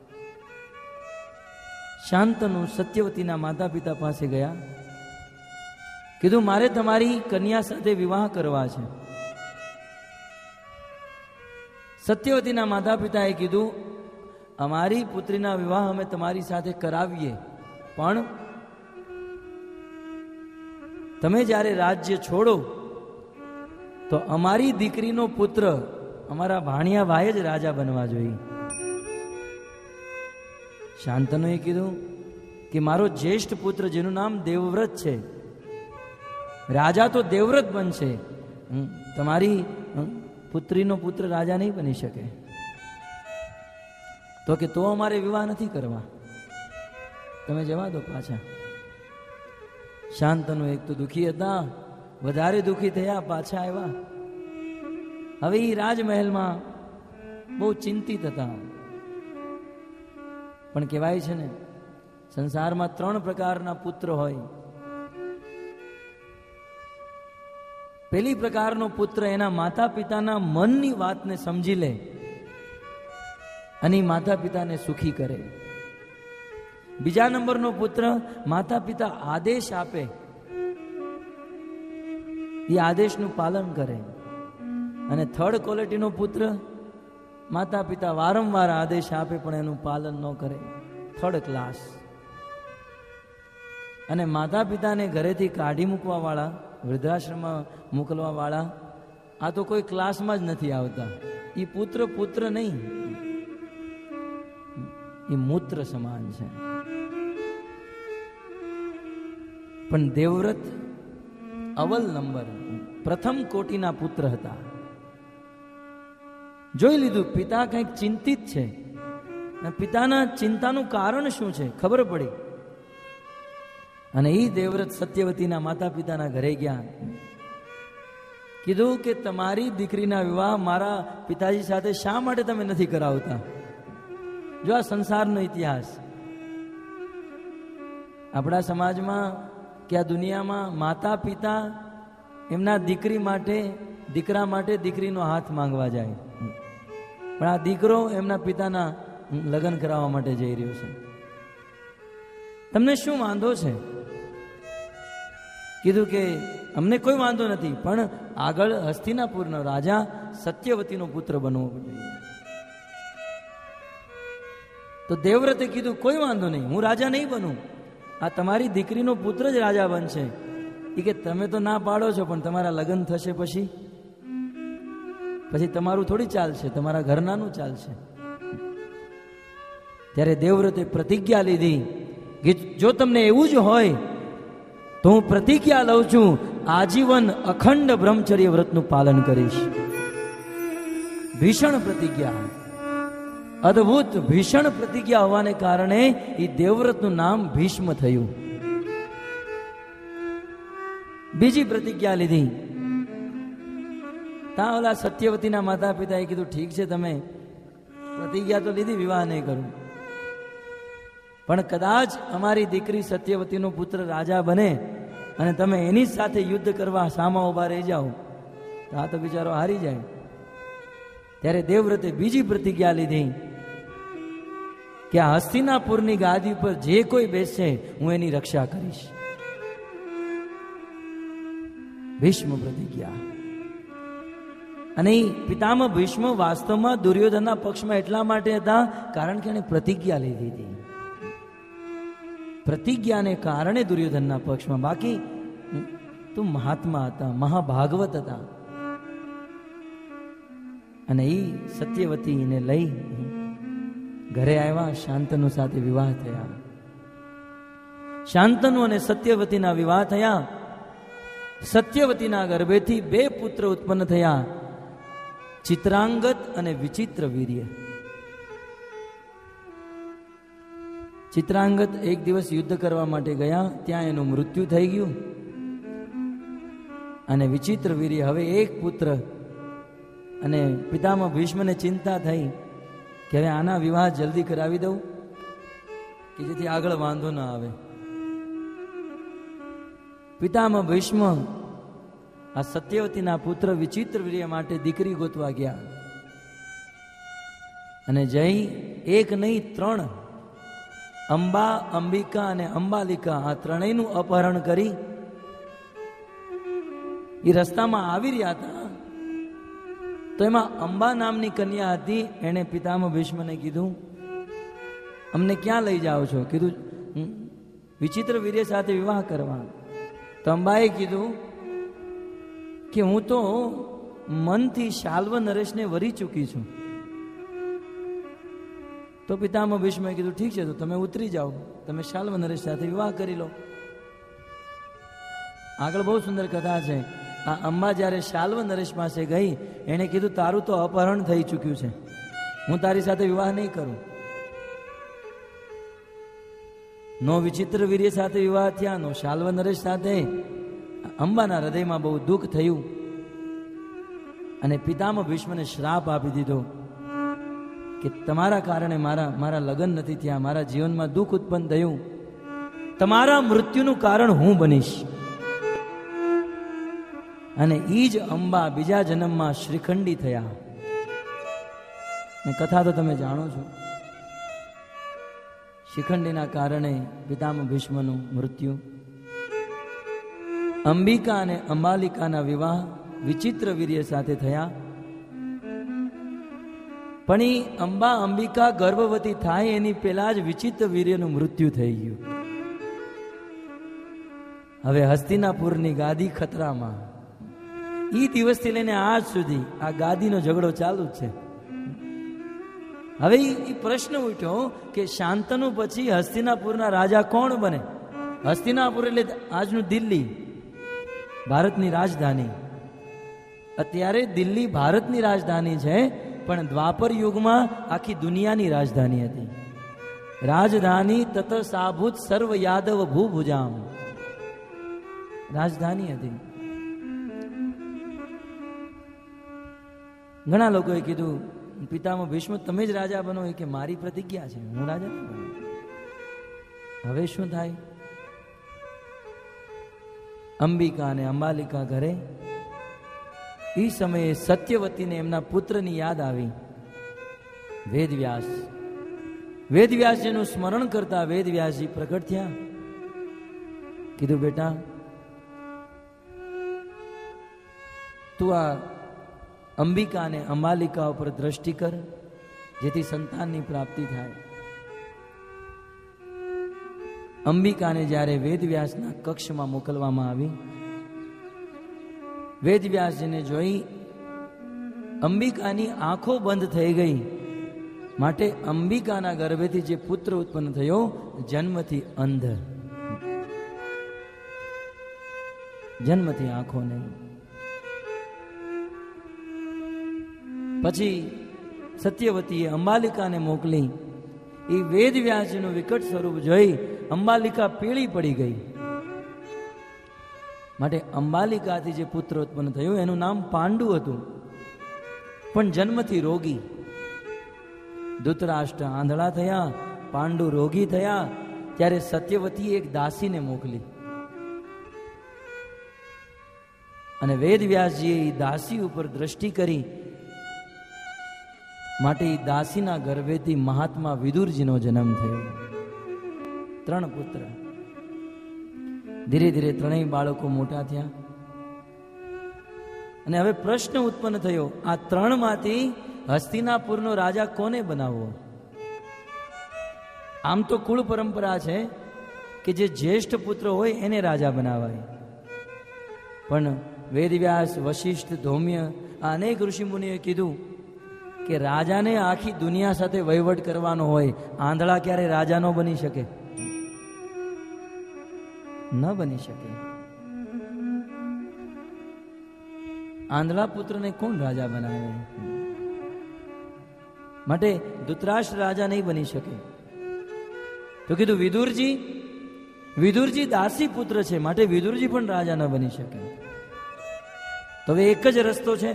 શાંતનુ સત્યવતીના માતા પિતા પાસે ગયા. કીધું મારે તમારી કન્યા સાથે વિવાહ કરવા છે. સત્યવતીના માતા પિતાએ કીધું અમારી પુત્રીના વિવાહ અમે તમારી સાથે કરાવીએ, પણ તમે જ્યારે રાજ્ય છોડો તો અમારી દીકરીનો પુત્ર અમારા ભાણિયા ભાઈ જ રાજા બનવા જોઈએ. શાંતનુએ કીધું કે મારો જ્યેષ્ઠ પુત્ર જેનું નામ દેવવ્રત છે, રાજા તો દેવવ્રત બનશે, તમારી પુત્રીનો પુત્ર રાજા નહીં બની શકે. તો કે તો અમારે વિવાહ નથી કરવા, તમે જવા દો પાછા. શાંતનુ એક તો દુખી હતા, વધારે દુખી થયા, પાછા આવ્યા. હવે એ રાજમહેલમાં બહુ ચિંતિત હતા. પણ કહેવાય છે ને સંસારમાં ત્રણ પ્રકારના પુત્ર હોય. પહેલી પ્રકારનો પુત્ર એના માતા પિતાના મનની વાતને સમજી લે અને માતા પિતાને સુખી કરે. બીજા નંબરનો પુત્ર માતા પિતા આદેશ આપે, એ આદેશનું પાલન કરે. અને થર્ડ ક્વોલિટીનો પુત્ર માતા પિતા વારંવાર આદેશ આપે પણ એનું પાલન ન કરે, થર્ડ ક્લાસ. અને માતા પિતાને ઘરેથી કાઢી મૂકવા વાળા, વૃદ્ધાશ્રમમાં મોકલવા વાળા, આ તો કોઈ ક્લાસમાં જ નથી આવતા. એ પુત્ર પુત્ર નહીં, એ મૂત્ર સમાન છે. પણ દેવવ્રત અવલ નંબર, પ્રથમ કોટીના પુત્ર હતા. જોઈ લીધું પિતા કંઈક ચિંતિત છે, પિતાના ચિંતાનું કારણ શું છે ખબર પડી. અને એ દેવવ્રત સત્યવતીના માતા પિતાના ઘરે ગયા. કીધું કે તમારી દીકરીના વિવાહ મારા પિતાજી સાથે શા માટે તમે નથી કરાવતા? જો આ સંસારનો ઇતિહાસ. આપણા સમાજમાં કે આ દુનિયામાં માતા પિતા એમના દીકરી માટે, દીકરા માટે દીકરીનો હાથ માંગવા જાય, પણ આ દીકરો એમના પિતાના લગ્ન કરાવવા માટે જઈ રહ્યો છે. તમને શું વાંધો છે? કીધું કે અમને કોઈ વાંધો નથી, પણ આગળ હસ્તિનાપુરનો રાજા સત્યવતીનો પુત્ર બનવો જોઈએ. તો દેવવ્રતે કીધું કોઈ વાંધો નહીં, હું રાજા નહીં બનું, આ તમારી દીકરીનો પુત્ર જ રાજા બનશે. એ કે તમે તો ના પાડો છો, પણ તમારા લગ્ન થશે પછી પછી તમારું થોડી ચાલશે, તમારા ઘરનાનું ચાલશે. ત્યારે દેવવ્રતે પ્રતિજ્ઞા લીધી કે જો તમને એવું જ હોય તો હું પ્રતિજ્ઞા લઉં છું, આજીવન અખંડ બ્રહ્મચર્ય વ્રતનું પાલન કરીશ. ભીષણ પ્રતિજ્ઞા, અદ્ભુત ભીષણ પ્રતિજ્ઞા હોવાને કારણે એ દેવવ્રતનું નામ ભીષ્મ થયું. બીજી પ્રતિજ્ઞા લીધી. તા ઓલા સત્યવતીના માતા પિતાએ કીધું ઠીક છે, તમે પ્રતિજ્ઞા તો લીધી, વિવાહ નહીં કરું, પણ કદાચ અમારી દીકરી સત્યવતીનો પુત્ર રાજા બને અને તમે એની સાથે યુદ્ધ કરવા સામા ઉભા રહી જાઓ તો આ તો બિચારો હારી જાય. ત્યારે દેવવ્રતે બીજી પ્રતિજ્ઞા લીધી કે આ હસ્તિનાપુરની ગાદી પર જે કોઈ બેસશે હું એની રક્ષા કરીશ. ભીષ્મ પ્રતિજ્ઞા. અને પિતામહ ભીષ્મ વાસ્તવમાં દુર્યોધનના પક્ષમાં એટલા માટે હતા કારણ કે એને પ્રતિજ્ઞા લીધી હતી. પ્રતિજ્ઞાને કારણે દુર્યોધનના પક્ષમાં, બાકી તો મહાત્મા હતા, મહાભાગવત હતા. અને એ સત્યવતીને લઈ ઘરે આવ્યા, શાંતનુ સાથે વિવાહ થયા. શાંતનુ અને સત્યવતીના વિવાહ થયા. સત્યવતીના ગર્ભેથી બે પુત્ર ઉત્પન્ન થયા, ચિત્રાંગત અને વિચિત્ર વીર્ય. ચિત્રાંગત એક દિવસ યુદ્ધ કરવા માટે ગયા, ત્યાં એનું મૃત્યુ થઈ ગયું. અને વિચિત્ર વીર્ય હવે એક પુત્ર. અને પિતામહ ભીષ્મને ચિંતા થઈ કે હવે આના વિવાહ જલ્દી કરાવી દઉં કે જેથી આગળ વાંધો ના આવે. પિતામહ ભીષ્મ આ સત્યવતીના પુત્ર વિચિત્ર વીર્ય માટે દીકરી ગોતવા ગયા. અને જઈ એક નહીં ત્રણ, અંબા, અંબિકા અને અંબાલિકા આ ત્રણેયનું અપહરણ કરી એ રસ્તામાં આવી રહ્યા હતા. તો એમાં અંબા નામની કન્યા હતી. એણે પિતામહ ભીષ્મને કીધું, અમને ક્યાં લઈ જાઓ છો? કીધું વિચિત્ર વીર્ય સાથે વિવાહ કરવા. તો અંબાએ કીધું કે હું તો મનથી શાલ્વ નરેશને વરી ચૂકી છું. તો પિતામહ ભીષ્મએ કીધું ઠીક છે, તો તમે ઉતરી જાઓ, તમે શાલ્વ નરેશ સાથે વિવાહ કરી લો. આગળ બહુ સુંદર કથા છે. આ અંબા જ્યારે શાલ્વ નરેશ પાસે ગઈ, એણે કીધું તારું તો અપહરણ થઈ ચૂક્યું છે, હું તારી સાથે વિવાહ નહીં કરું. નો વિચિત્ર વીર્ય સાથે વિવાહ થયા, નો શાલ્વ નરેશ સાથે. અંબાના હૃદયમાં બહુ દુઃખ થયું અને પિતામહ ભીષ્મને શ્રાપ આપી દીધો કે તમારા કારણે મારા મારા લગ્ન નથી થયા, મારા જીવનમાં દુઃખ ઉત્પન્ન થયું, તમારા મૃત્યુનું કારણ હું બનીશ. અને ઈ જ અંબા બીજા જન્મમાં શ્રીખંડી થયા. ને કથા તો તમે જાણો છો. શ્રીખંડીના કારણે પિતામહ ભીષ્મનું મૃત્યુ. અંબિકા અને અંબાલિકાના વિવાહ વિચિત્ર વીર્ય સાથે થયા. પણ એ અંબા અંબિકા ગર્ભવતી થાય એની પહેલા જ વિચિત્ર વીર્યનું મૃત્યુ થઈ ગયું. હવે હસ્તિનાપુરની ગાદી ખતરામાં. ઈ દિવસથી લઈને આજ સુધી આ ગાદીનો ઝઘડો ચાલુ જ છે. હવે એ પ્રશ્ન ઉઠ્યો કે શાંતનુ પછી હસ્તિનાપુરના રાજા કોણ બને? હસ્તિનાપુર એટલે આજનું દિલ્હી, ભારતની રાજધાની. અત્યારે દિલ્હી ભારતની રાજધાની છે, પણ દ્વાપર યુગમાં આખી દુનિયાની રાજધાની હતી. રાજધાની તત સાભૂત સર્વ યાદવ ભૂભુજામ, રાજધાની હતી. ઘણા લોકોએ કીધું પિતામહ ભીષ્મ તમે જ રાજા બનો, કે મારી પ્રતિજ્ઞા છે, હું રાજા નહીં બનું. હવે શું થાય? અંબિકા અને અંબાલિકા ઘરે. એ સમયે સત્યવતીને એમના પુત્રની યાદ આવી. વેદવ્યાસ વેદવ્યાસજીનું સ્મરણ કરતા વેદવ્યાસજી પ્રગટ થયા. કીધું બેટા તું આ અંબિકા અને અંબાલિકા ઉપર દ્રષ્ટિ કર, જેથી સંતાનની પ્રાપ્તિ થાય. અંબિકાને જ્યારે વેદવ્યાસના કક્ષમાં મોકલવામાં આવી, વેદવ્યાસજીને જોઈ અંબિકાની આંખો બંધ થઈ ગઈ. માટે અંબિકાના ગર્ભેથી જે પુત્ર ઉત્પન્ન થયો જન્મથી અંધ, જન્મથી આંખો નહીં. પછી સત્યવતીએ અંબાલિકાને મોકલી. એ વેદવ્યાસજીનું વિકટ સ્વરૂપ જોઈ અંબાલિકા પીળી પડી ગઈ. માટે અંબાલિકાથી જે પુત્ર ઉત્પન્ન થયું એનું નામ પાંડુ હતું, પણ જન્મથી રોગી. ધૃતરાષ્ટ્ર આંધળા થયા, પાંડુ રોગી થયા. ત્યારે સત્યવતીએ એક દાસીને મોકલી અને વેદવ્યાસજીએ એ દાસી ઉપર દ્રષ્ટિ કરી. માટે એ દાસીના ગર્ભેથી મહાત્મા વિદુરજીનો જન્મ થયો. ત્રણ પુત્ર. ધીરે ધીરે ત્રણેય બાળકો મોટા થયા. અને હવે પ્રશ્ન ઉત્પન્ન થયો, આ ત્રણ માંથી હસ્તિનાપુરનો રાજા કોને બનાવવો? આમ તો કુળ પરંપરા છે કે જે જ્યેષ્ઠ પુત્ર હોય એને રાજા બનાવાય. પણ વેદવ્યાસ, વશિષ્ઠ, ધૌમ્ય આ અનેક ઋષિમુનિએ કીધું કે રાજાને આખી દુનિયા સાથે વહીવટ કરવાનો હોય, આંધળા ક્યારે રાજા ન બની શકે? ન બની શકે. આંધળા પુત્રને કોણ રાજા બનાવે? માટે ધૃતરાષ્ટ્ર રાજા નહીં બની શકે. તો કીધું વિદુરજી, વિદુરજી દાસી પુત્ર છે, માટે વિદુરજી પણ રાજા ન બની શકે. તો હવે એક જ રસ્તો છે,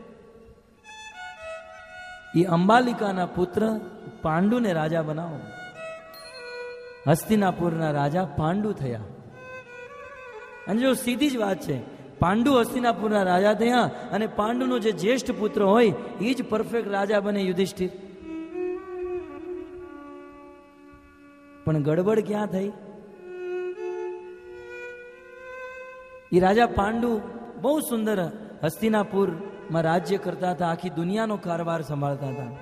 એ અંબાલિકાના પુત્ર પાંડુને રાજા બનાવો. હસ્તિનાપુરના રાજા પાંડુ થયા. અને જો સીધી જ વાત છે, પાંડુ હસ્તિનાપુરના રાજા થયા અને પાંડુનો જે જ્યેષ્ઠ પુત્ર હોય એ જ પરફેક્ટ રાજા બને, યુધિષ્ઠિર. પણ ગડબડ ક્યાં થઈ? એ રાજા પાંડુ બહુ સુંદર હસ્તિનાપુરમાં રાજ્ય કરતા હતા, આખી દુનિયાનો કારભાર સંભાળતા હતા.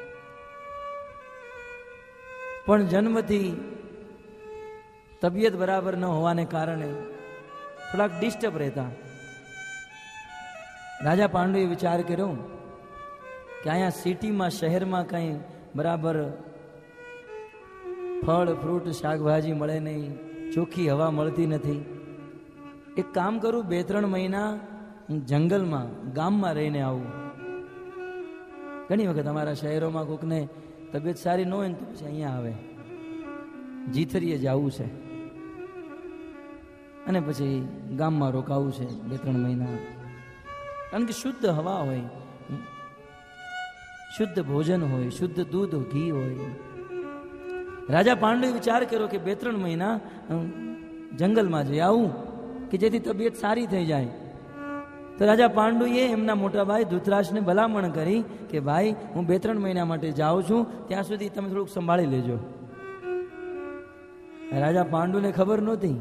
પણ જન્મથી તબિયત બરાબર ન હોવાને કારણે થોડાક ડિસ્ટર્બ રહેતા. રાજા પાંડુએ વિચાર કર્યો કે અહીંયા સિટીમાં, શહેરમાં કંઈ બરાબર ફળ ફ્રૂટ શાકભાજી મળે નહીં, ચોખ્ખી હવા મળતી નથી. એક કામ કરું, બે ત્રણ મહિના જંગલમાં, ગામમાં રહીને આવું. ઘણી વખત અમારા શહેરોમાં કોકને તબિયત સારી ન હોય ને તો પછી અહીંયા આવે, જીથરીએ જવું છે અને પછી ગામમાં રોકાવું છે બે ત્રણ મહિના. કારણ કે શુદ્ધ હવા હોય, શુદ્ધ ભોજન હોય, શુદ્ધ દૂધ ઘી હોય. રાજા પાંડુએ વિચાર કર્યો કે બે ત્રણ મહિના જંગલમાં જઈ આવું કે જેથી તબિયત સારી થઈ જાય. તો રાજા પાંડુએ એમના મોટા ભાઈ ધૃતરાષ્ટ્રને ભલામણ કરી કે ભાઈ, હું બે ત્રણ મહિના માટે જાઉં છું, ત્યાં સુધી તમે થોડુંક સંભાળી લેજો. રાજા પાંડુને ખબર નહોતી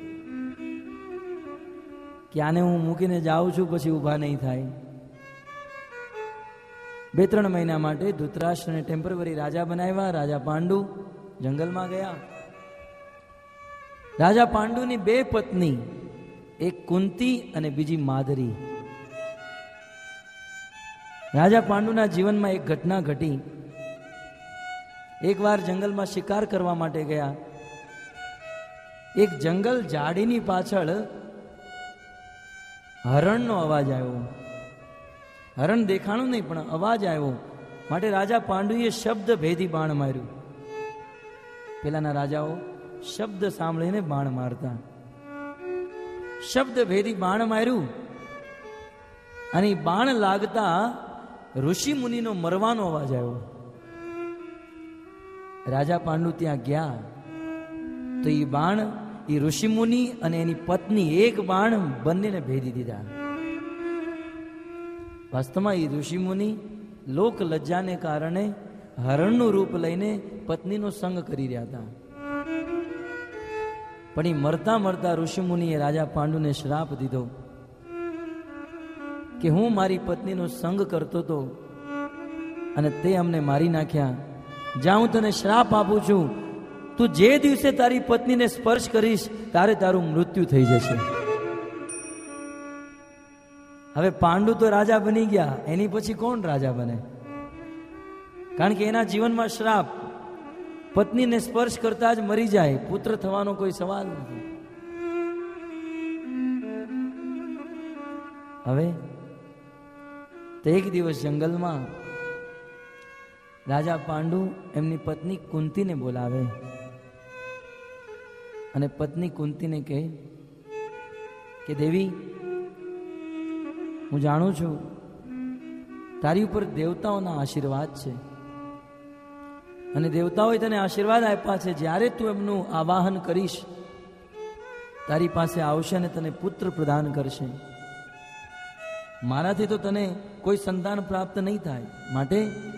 કે આને હું મૂકીને જાઉં છું પછી ઊભા નહીં થાય. બે ત્રણ મહિના માટે ધૃતરાષ્ટ્રને ટેમ્પરરી રાજા બનાવ્યા. રાજા પાંડુ જંગલમાં ગયા. રાજા પાંડુની બે પત્ની, એક કુંતી અને બીજી માદરી. રાજા પાંડુના જીવનમાં એક ઘટના ઘટી. એકવાર જંગલમાં શિકાર કરવા માટે ગયા. એક જંગલ ઝાડીની પાછળ હરણનો અવાજ આવ્યો. હરણ દેખાણું નહીં પણ અવાજ આવ્યો, માટે રાજા પાંડુએ શબ્દ ભેદી બાણ માર્યું. પેલાના રાજાઓ શબ્દ સાંભળીને બાણ મારતા. શબ્દ ભેદી બાણ માર્યું અને બાણ લાગતા ઋષિ મુનિનો મરવાનો અવાજ આવ્યો. રાજા પાંડુ ત્યાં ગયા તો એ બાણ, એ ઋષિ મુનિ અને એની પત્ની, એક બાણ બંનેને ભેદી દીધા. વાસ્તવમાં એ ઋષિ મુનિ લોક લજ્જાને કારણે હરણનું રૂપ લઈને પત્નીનો સંગ કરી રહ્યા હતા. પણ એ મરતા મરતા ઋષિ મુનિએ રાજા પાંડુને શ્રાપ દીધો કે હું મારી પત્નીનો સંગ કરતો હતો અને તે અમને મારી નાખ્યા. જ્યાં હું તને શ્રાપ આપું છું, તું જે દિવસે તારી પત્નીને સ્પર્શ કરીશ ત્યારે તારું મૃત્યુ થઈ જશે. હવે પાંડુ તો રાજા બની ગયા, એની પછી કોણ રાજા બને? કારણ કે એના જીવનમાં શ્રાપ, પત્નીને સ્પર્શ કરતા જ મરી જાય, પુત્ર થવાનો કોઈ સવાલ નથી. હવે તો એક દિવસ જંગલમાં રાજા પાંડુ એમની પત્ની કુંતીને બોલાવે અને પત્ની કુંતીને કહે કે દેવી, હું જાણું છું તારી ઉપર દેવતાઓના આશીર્વાદ છે અને દેવતાઓએ તને આશીર્વાદ આપ્યા છે, જ્યારે તું એમનું આવાહન કરીશ તારી પાસે આવશે અને તને પુત્ર પ્રદાન કરશે. મારાથી તો તને કોઈ સંતાન પ્રાપ્ત નહીં થાય, માટે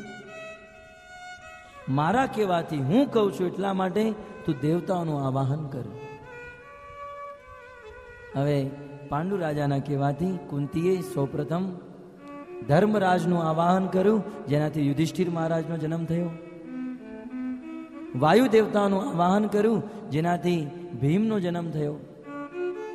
મારા કહેવાથી, હું કહું છું એટલા માટે તું દેવતાઓનું આવાહન કર. હવે પાંડુ રાજાના કહેવાથી કુંતીએ સૌપ્રથમ ધર્મરાજનું આવાહન કર્યું, જેનાથી યુધિષ્ઠિર મહારાજનો જન્મ થયો. વાયુ દેવતાનું આવાહન કર્યું, જેનાથી ભીમનો જન્મ થયો.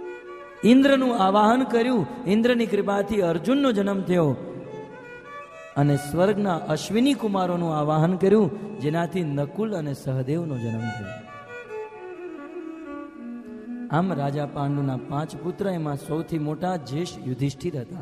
ઇન્દ્રનું આવાહન કર્યું, ઇન્દ્રની કૃપાથી અર્જુનનો જન્મ થયો. અને સ્વર્ગના અશ્વિની કુમારોનું આવાહન કર્યું, જેનાથી નકુલ અને સહદેવનો જન્મ થયો. આમ રાજા પાંડુના પાંચ પુત્ર, એમાં સૌથી મોટા જ્યેષ્ઠ યુધિષ્ઠિર હતા.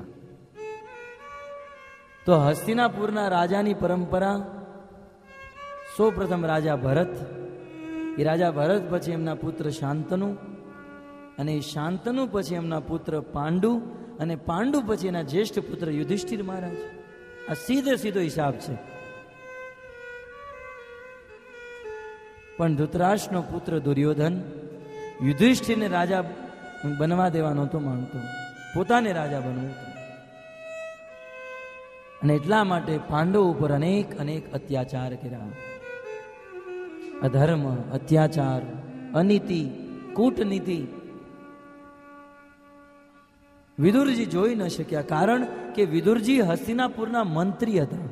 તો હસ્તિનાપુરના રાજાની પરંપરા, સૌ પ્રથમ રાજા ભરત, એ રાજા ભરત પછી એમના પુત્ર શાંતનુ, અને એ શાંતનુ પછી એમના પુત્ર પાંડુ, અને પાંડુ પછી એના જ્યેષ્ઠ પુત્ર યુધિષ્ઠિર મહારાજ. આ સીધે સીધો હિસાબ છે. પણ ધૃતરાષ્ટ્રનો પુત્ર દુર્યોધન યુધિષ્ઠિરને રાજા બનવા દેવા નહોતો માંગતો, પોતાને રાજા બનવું હતું. અને એટલા માટે પાંડવો ઉપર અનેક અનેક અત્યાચાર કર્યા. અધર્મ, અત્યાચાર, અનીતિ, કૂટનીતિ. વિદુરજી જોઈ ન શક્યા, કારણ કે વિદુરજી હસ્તિનાપુરના મંત્રી હતા.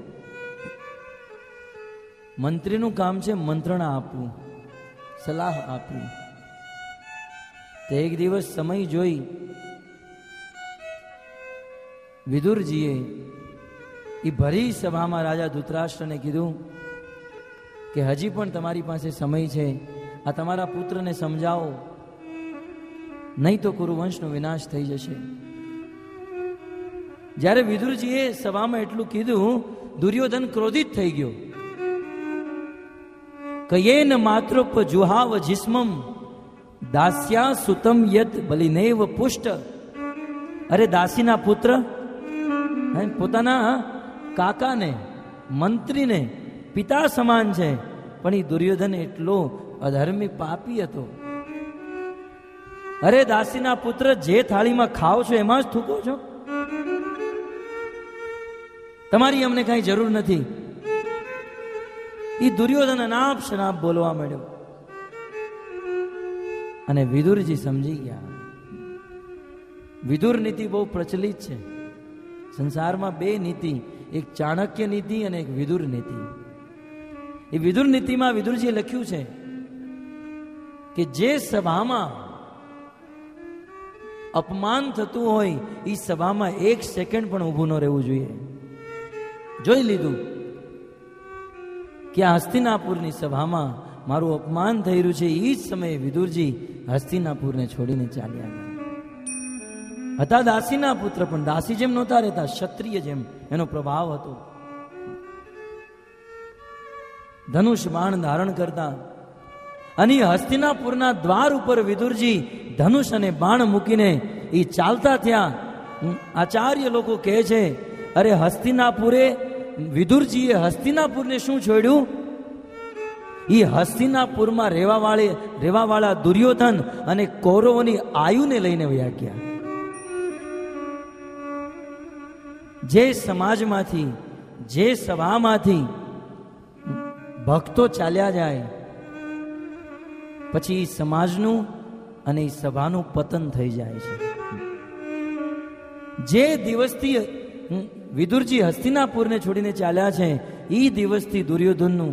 મંત્રીનું કામ છે મંત્રણા આપવું, સલાહ આપવી. તે એક દિવસ સમય જોઈ વિદુરજીએ એ ભરી સભામાં રાજા ધૃતરાષ્ટ્રને કીધું કે હજી પણ તમારી પાસે સમય છે, આ તમારા પુત્રને સમજાવો, નહીં તો કુરુવંશનો વિનાશ થઈ જશે. જ્યારે વિદુરજીએ સભામાં એટલું કીધું, દુર્યોધન ક્રોધિત થઈ ગયો. કયેન માત્રોપ જુહાવ જિસ્મમ દાસ્યા સુતમ યત બલિનેવ પુષ્ટ. અરે દાસીના પુત્ર પોતાના કાકાને, મંત્રીને પિતા સમાન છે, પણ એ દુર્યોધન એટલો અધર્મી પાપી હતો. અરે દાસીના પુત્ર, જે થાળીમાં ખાઓ છો એમાં જ થૂકો છો, તમારી અમને કઈ જરૂર નથી. એ દુર્યોધન અનાપ શનાપ બોલવા માંડ્યો. અને વિદુરજી સમજી ગયા. વિદુર નીતિ બહુ પ્રચલિત છે સંસારમાં. બે નીતિ, એક ચાણક્ય નીતિ અને એક વિદુર નીતિ. એ વિદુર નીતિમાં વિદુરજીએ લખ્યું છે કે જે સભામાં અપમાન થતું હોય એ સભામાં એક સેકન્ડ પણ ઊભું ન રહેવું જોઈએ. જોઈ લીધું કે આ હસ્તિનાપુરની સભામાં મારું અપમાન થઈ રહ્યું છે, એ જ સમયે વિદુરજી હસ્તિનાપુરને છોડીને ચાલ્યા ગયા. હતા દાસીના પુત્ર, પણ દાસી જેમ નહોતા રહેતા, ક્ષત્રિય જેમ એનો પ્રભાવ હતો. ધનુષ બાણ ધારણ કરતા. અને હસ્તિનાપુરના દ્વાર ઉપર વિદુરજી ધનુષ અને બાણ મૂકીને એ ચાલતા થયા. આચાર્ય લોકો કહે છે, અરે હસ્તિનાપુરે વિદુરજીએ હસ્તિનાપુરને શું છોડ્યું? એ હસ્તિનાપુરમાં રહેવા વાળે રહેવા વાળા દુર્યોધન અને કૌરવોની આયુને લઈને વયા ગયા. જે સમાજમાંથી, જે સભામાંથી ભક્તો ચાલ્યા જાય, પછી સમાજનું અને સભાનું પતન થઈ જાય છે. જે દિવસથી વિદુરજી હસ્તિનાપુરને છોડીને ચાલ્યા છે, એ દિવસથી દુર્યોધનનું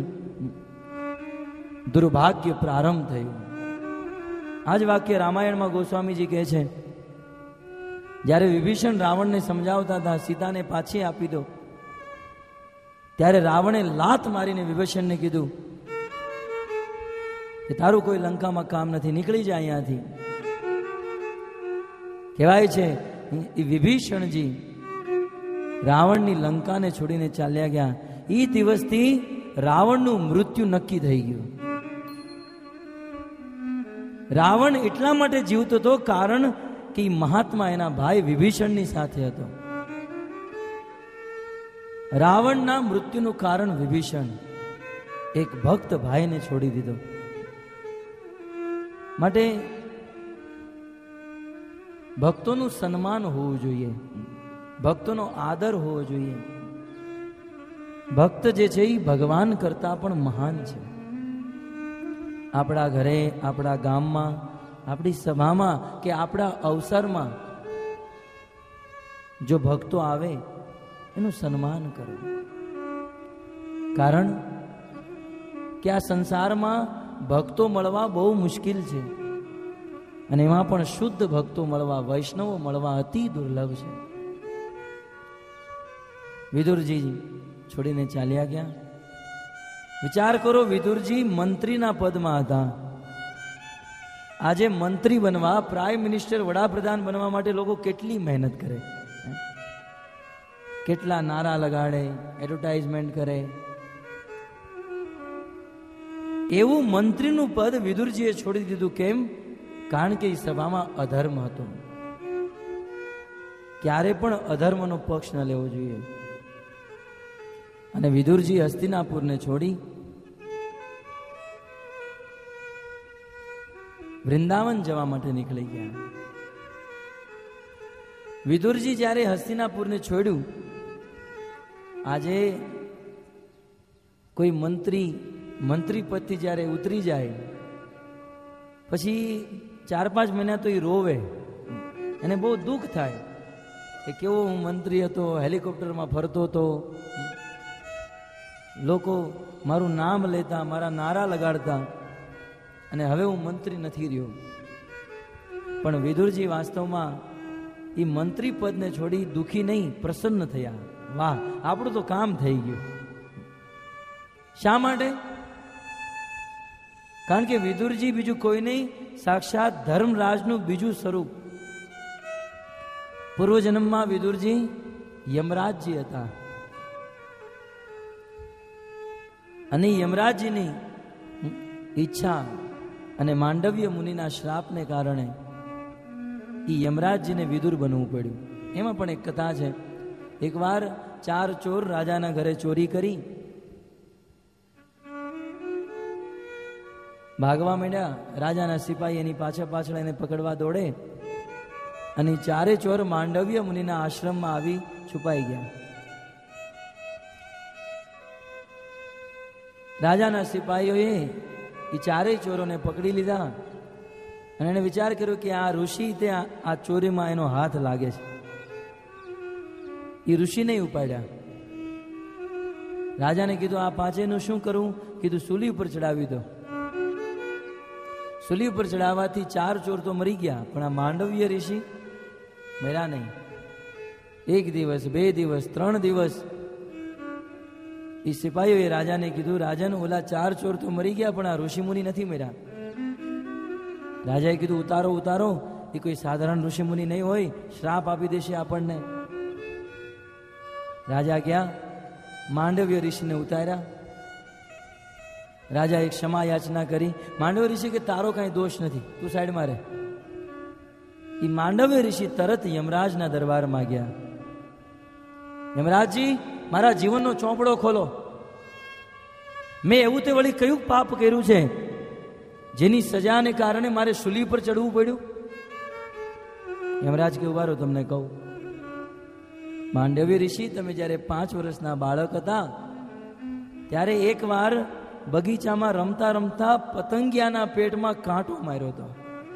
દુર્ભાગ્ય પ્રારંભ થયું. આ જ વાક્ય રામાયણમાં ગોસ્વામીજી કહે છે, જ્યારે વિભીષણ રાવણને સમજાવતા હતા સીતાને પાછી આપી દો, ત્યારે રાવણે લાત મારીને વિભીષણને કીધું કે તારું કોઈ લંકામાં કામ નથી, નીકળી જાય અહીંયાથી. કહેવાય છે એ વિભીષણજી રાવણની લંકાને છોડીને ચાલ્યા ગયા. એ દિવસથી રાવણનું મૃત્યુ નક્કી થઈ ગયું. રાવણ એટલા માટે જીવતો હતો કારણ કે મહાત્મા એના ભાઈ વિભીષણની સાથે હતો. રાવણના મૃત્યુનું કારણ વિભીષણ, એક ભક્ત ભાઈને છોડી દીધો. માટે ભક્તોનું સન્માન હોવું જોઈએ, ભક્તોનો આદર હોવો જોઈએ. ભક્ત જે છે એ ભગવાન કરતા પણ મહાન છે. આપણા ઘરે, આપણા ગામમાં, આપણી સભામાં કે આપણા અવસરમાં જો ભક્તો આવે એનું સન્માન કરો. કારણ કે આ સંસારમાં ભક્તો મળવા બહુ મુશ્કેલ છે, અને એમાં પણ શુદ્ધ ભક્તો મળવા, વૈષ્ણવો મળવા અતિ દુર્લભ છે. વિદુરજી છોડીને ચાલ્યા ગયા. વિચાર કરો, વિદુરજી મંત્રીના પદમાં હતા. આજે મંત્રી બનવા, પ્રાઇમ મિનિસ્ટર, વડાપ્રધાન બનવા માટે લોકો કેટલી મહેનત કરે, કેટલા નારા લગાડે, એડવર્ટાઇઝમેન્ટ કરે. એવું મંત્રીનું પદ વિદુરજીએ છોડી દીધું. કેમ? કારણ કે એ સભામાં અધર્મ હતો. ક્યારે પણ અધર્મનો પક્ષ ન લેવો જોઈએ. અને વિદુરજી હસ્તિનાપુરને છોડી વૃંદાવન જવા માટે નીકળી ગયા. વિદુરજી જ્યારે હસ્તિનાપુરને છોડ્યું, આજે કોઈ મંત્રી મંત્રી પદથી જ્યારે ઉતરી જાય પછી ચાર પાંચ મહિના તો એ રોવે, એને બહુ દુઃખ થાય કે કેવો હું મંત્રી હતો, હેલિકોપ્ટરમાં ફરતો હતો, લોકો મારું નામ લેતા, મારા નારા લગાડતા, અને હવે હું મંત્રી નથી રહ્યો. પણ વિદુરજી વાસ્તવમાં એ મંત્રી પદને છોડી દુઃખી નહીં, પ્રસન્ન થયા. વાહ, આપણું તો કામ થઈ ગયું. શા માટે? કારણ કે વિદુરજી બીજું કોઈ નહીં, સાક્ષાત ધર્મરાજનું બીજું સ્વરૂપ. પૂર્વજન્મમાં વિદુરજી યમરાજજી હતા, અને યમરાજજીની ઈચ્છા અને માંડવ્ય મુનિના શ્રાપને કારણે એ યમરાજજીને વિદુર બનવું પડ્યું. એમાં પણ એક કથા છે. એકવાર ચાર ચોર રાજાના ઘરે ચોરી કરી ભાગવા માંડ્યા. રાજાના સિપાહી એની પાછળ પાછળ એને પકડવા દોડે, અને ચારે ચોર માંડવ્ય મુનિના આશ્રમમાં આવી છુપાઈ ગયા. રાજાના સિપાહીઓએ એ ચારેય ચોરોને પકડી લીધા, અને એને વિચાર કર્યો કે આ ઋષિ તે આ ચોરીમાં એનો હાથ લાગે છે. એ ઋષિ નહીં ઉપાડ્યા. રાજાને કીધું આ પાંચેનું શું કરવું? કીધું સૂલી ઉપર ચડાવી દો. સૂલી ઉપર ચડાવવાથી ચાર ચોર તો મરી ગયા, પણ આ માંડવ્ય ઋષિ મર્યા નહીં. એક દિવસ, બે દિવસ, ત્રણ દિવસ એ સિપાહીઓએ રાજાને કીધું, રાજન ઓલા ચાર ચોર તો મરી ગયા, પણ આ ઋષિમુનિ નથી મર્યા. રાજાએ કીધું ઉતારો ઉતારો, એ કોઈ સાધારણ ઋષિમુનિ નહીં હોય, શ્રાપ આપી દેશે આપણને. રાજા ગયા, માંડવ્ય ઋષિને ઉતાર્યા. રાજાએ ક્ષમા યાચના કરી. માંડવ્ય ઋષિ કે તારો કાંઈ દોષ નથી, તું સાઈડમાં રહે. એ માંડવ્ય ઋષિ તરત યમરાજના દરબારમાં ગયા. યમરાજજી, મારા જીવનનો ચોપડો ખોલો. મેં એવું તે વળી કયું પાપ કર્યું છે જેની સજાને કારણે મારે સૂલી પર ચડવું પડ્યું? યમરાજ કે ઉભા રહો, તમને કહું. માંડવ્ય ઋષિ, તમે જ્યારે પાંચ વર્ષના બાળક હતા ત્યારે એક વાર બગીચામાં રમતા રમતા પતંગિયાના પેટમાં કાંટો માર્યો હતો.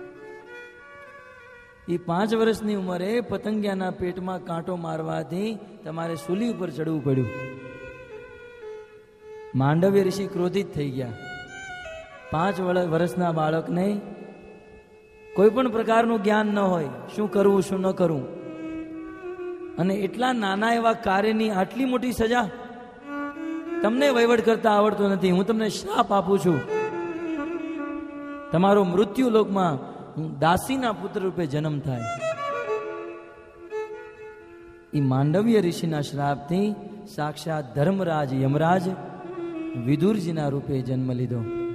એ પાંચ વર્ષની ઉંમરે પતંગિયાના પેટમાં કાંટો મારવાથી તમારે સૂલી ઉપર ચડવું પડ્યું. માંડવ્ય ઋષિ ક્રોધિત થઈ ગયા. પાંચ વર્ષના બાળકને કોઈ પણ પ્રકારનું જ્ઞાન ન હોય, શું કરવું શું ન કરવું, અને એટલા નાના એવા કાર્યની આટલી મોટી સજા. તમને વહીવટ કરતા આવડતો નથી, હું તમને શ્રાપ આપું છું, તમારો મૃત્યુ લોકમાં દાસીના પુત્ર રૂપે જન્મ થાય. એ માંડવ્ય ઋષિના શ્રાપથી સાક્ષાત ધર્મરાજ યમરાજ વિદુરજીના રૂપે જન્મ લીધો.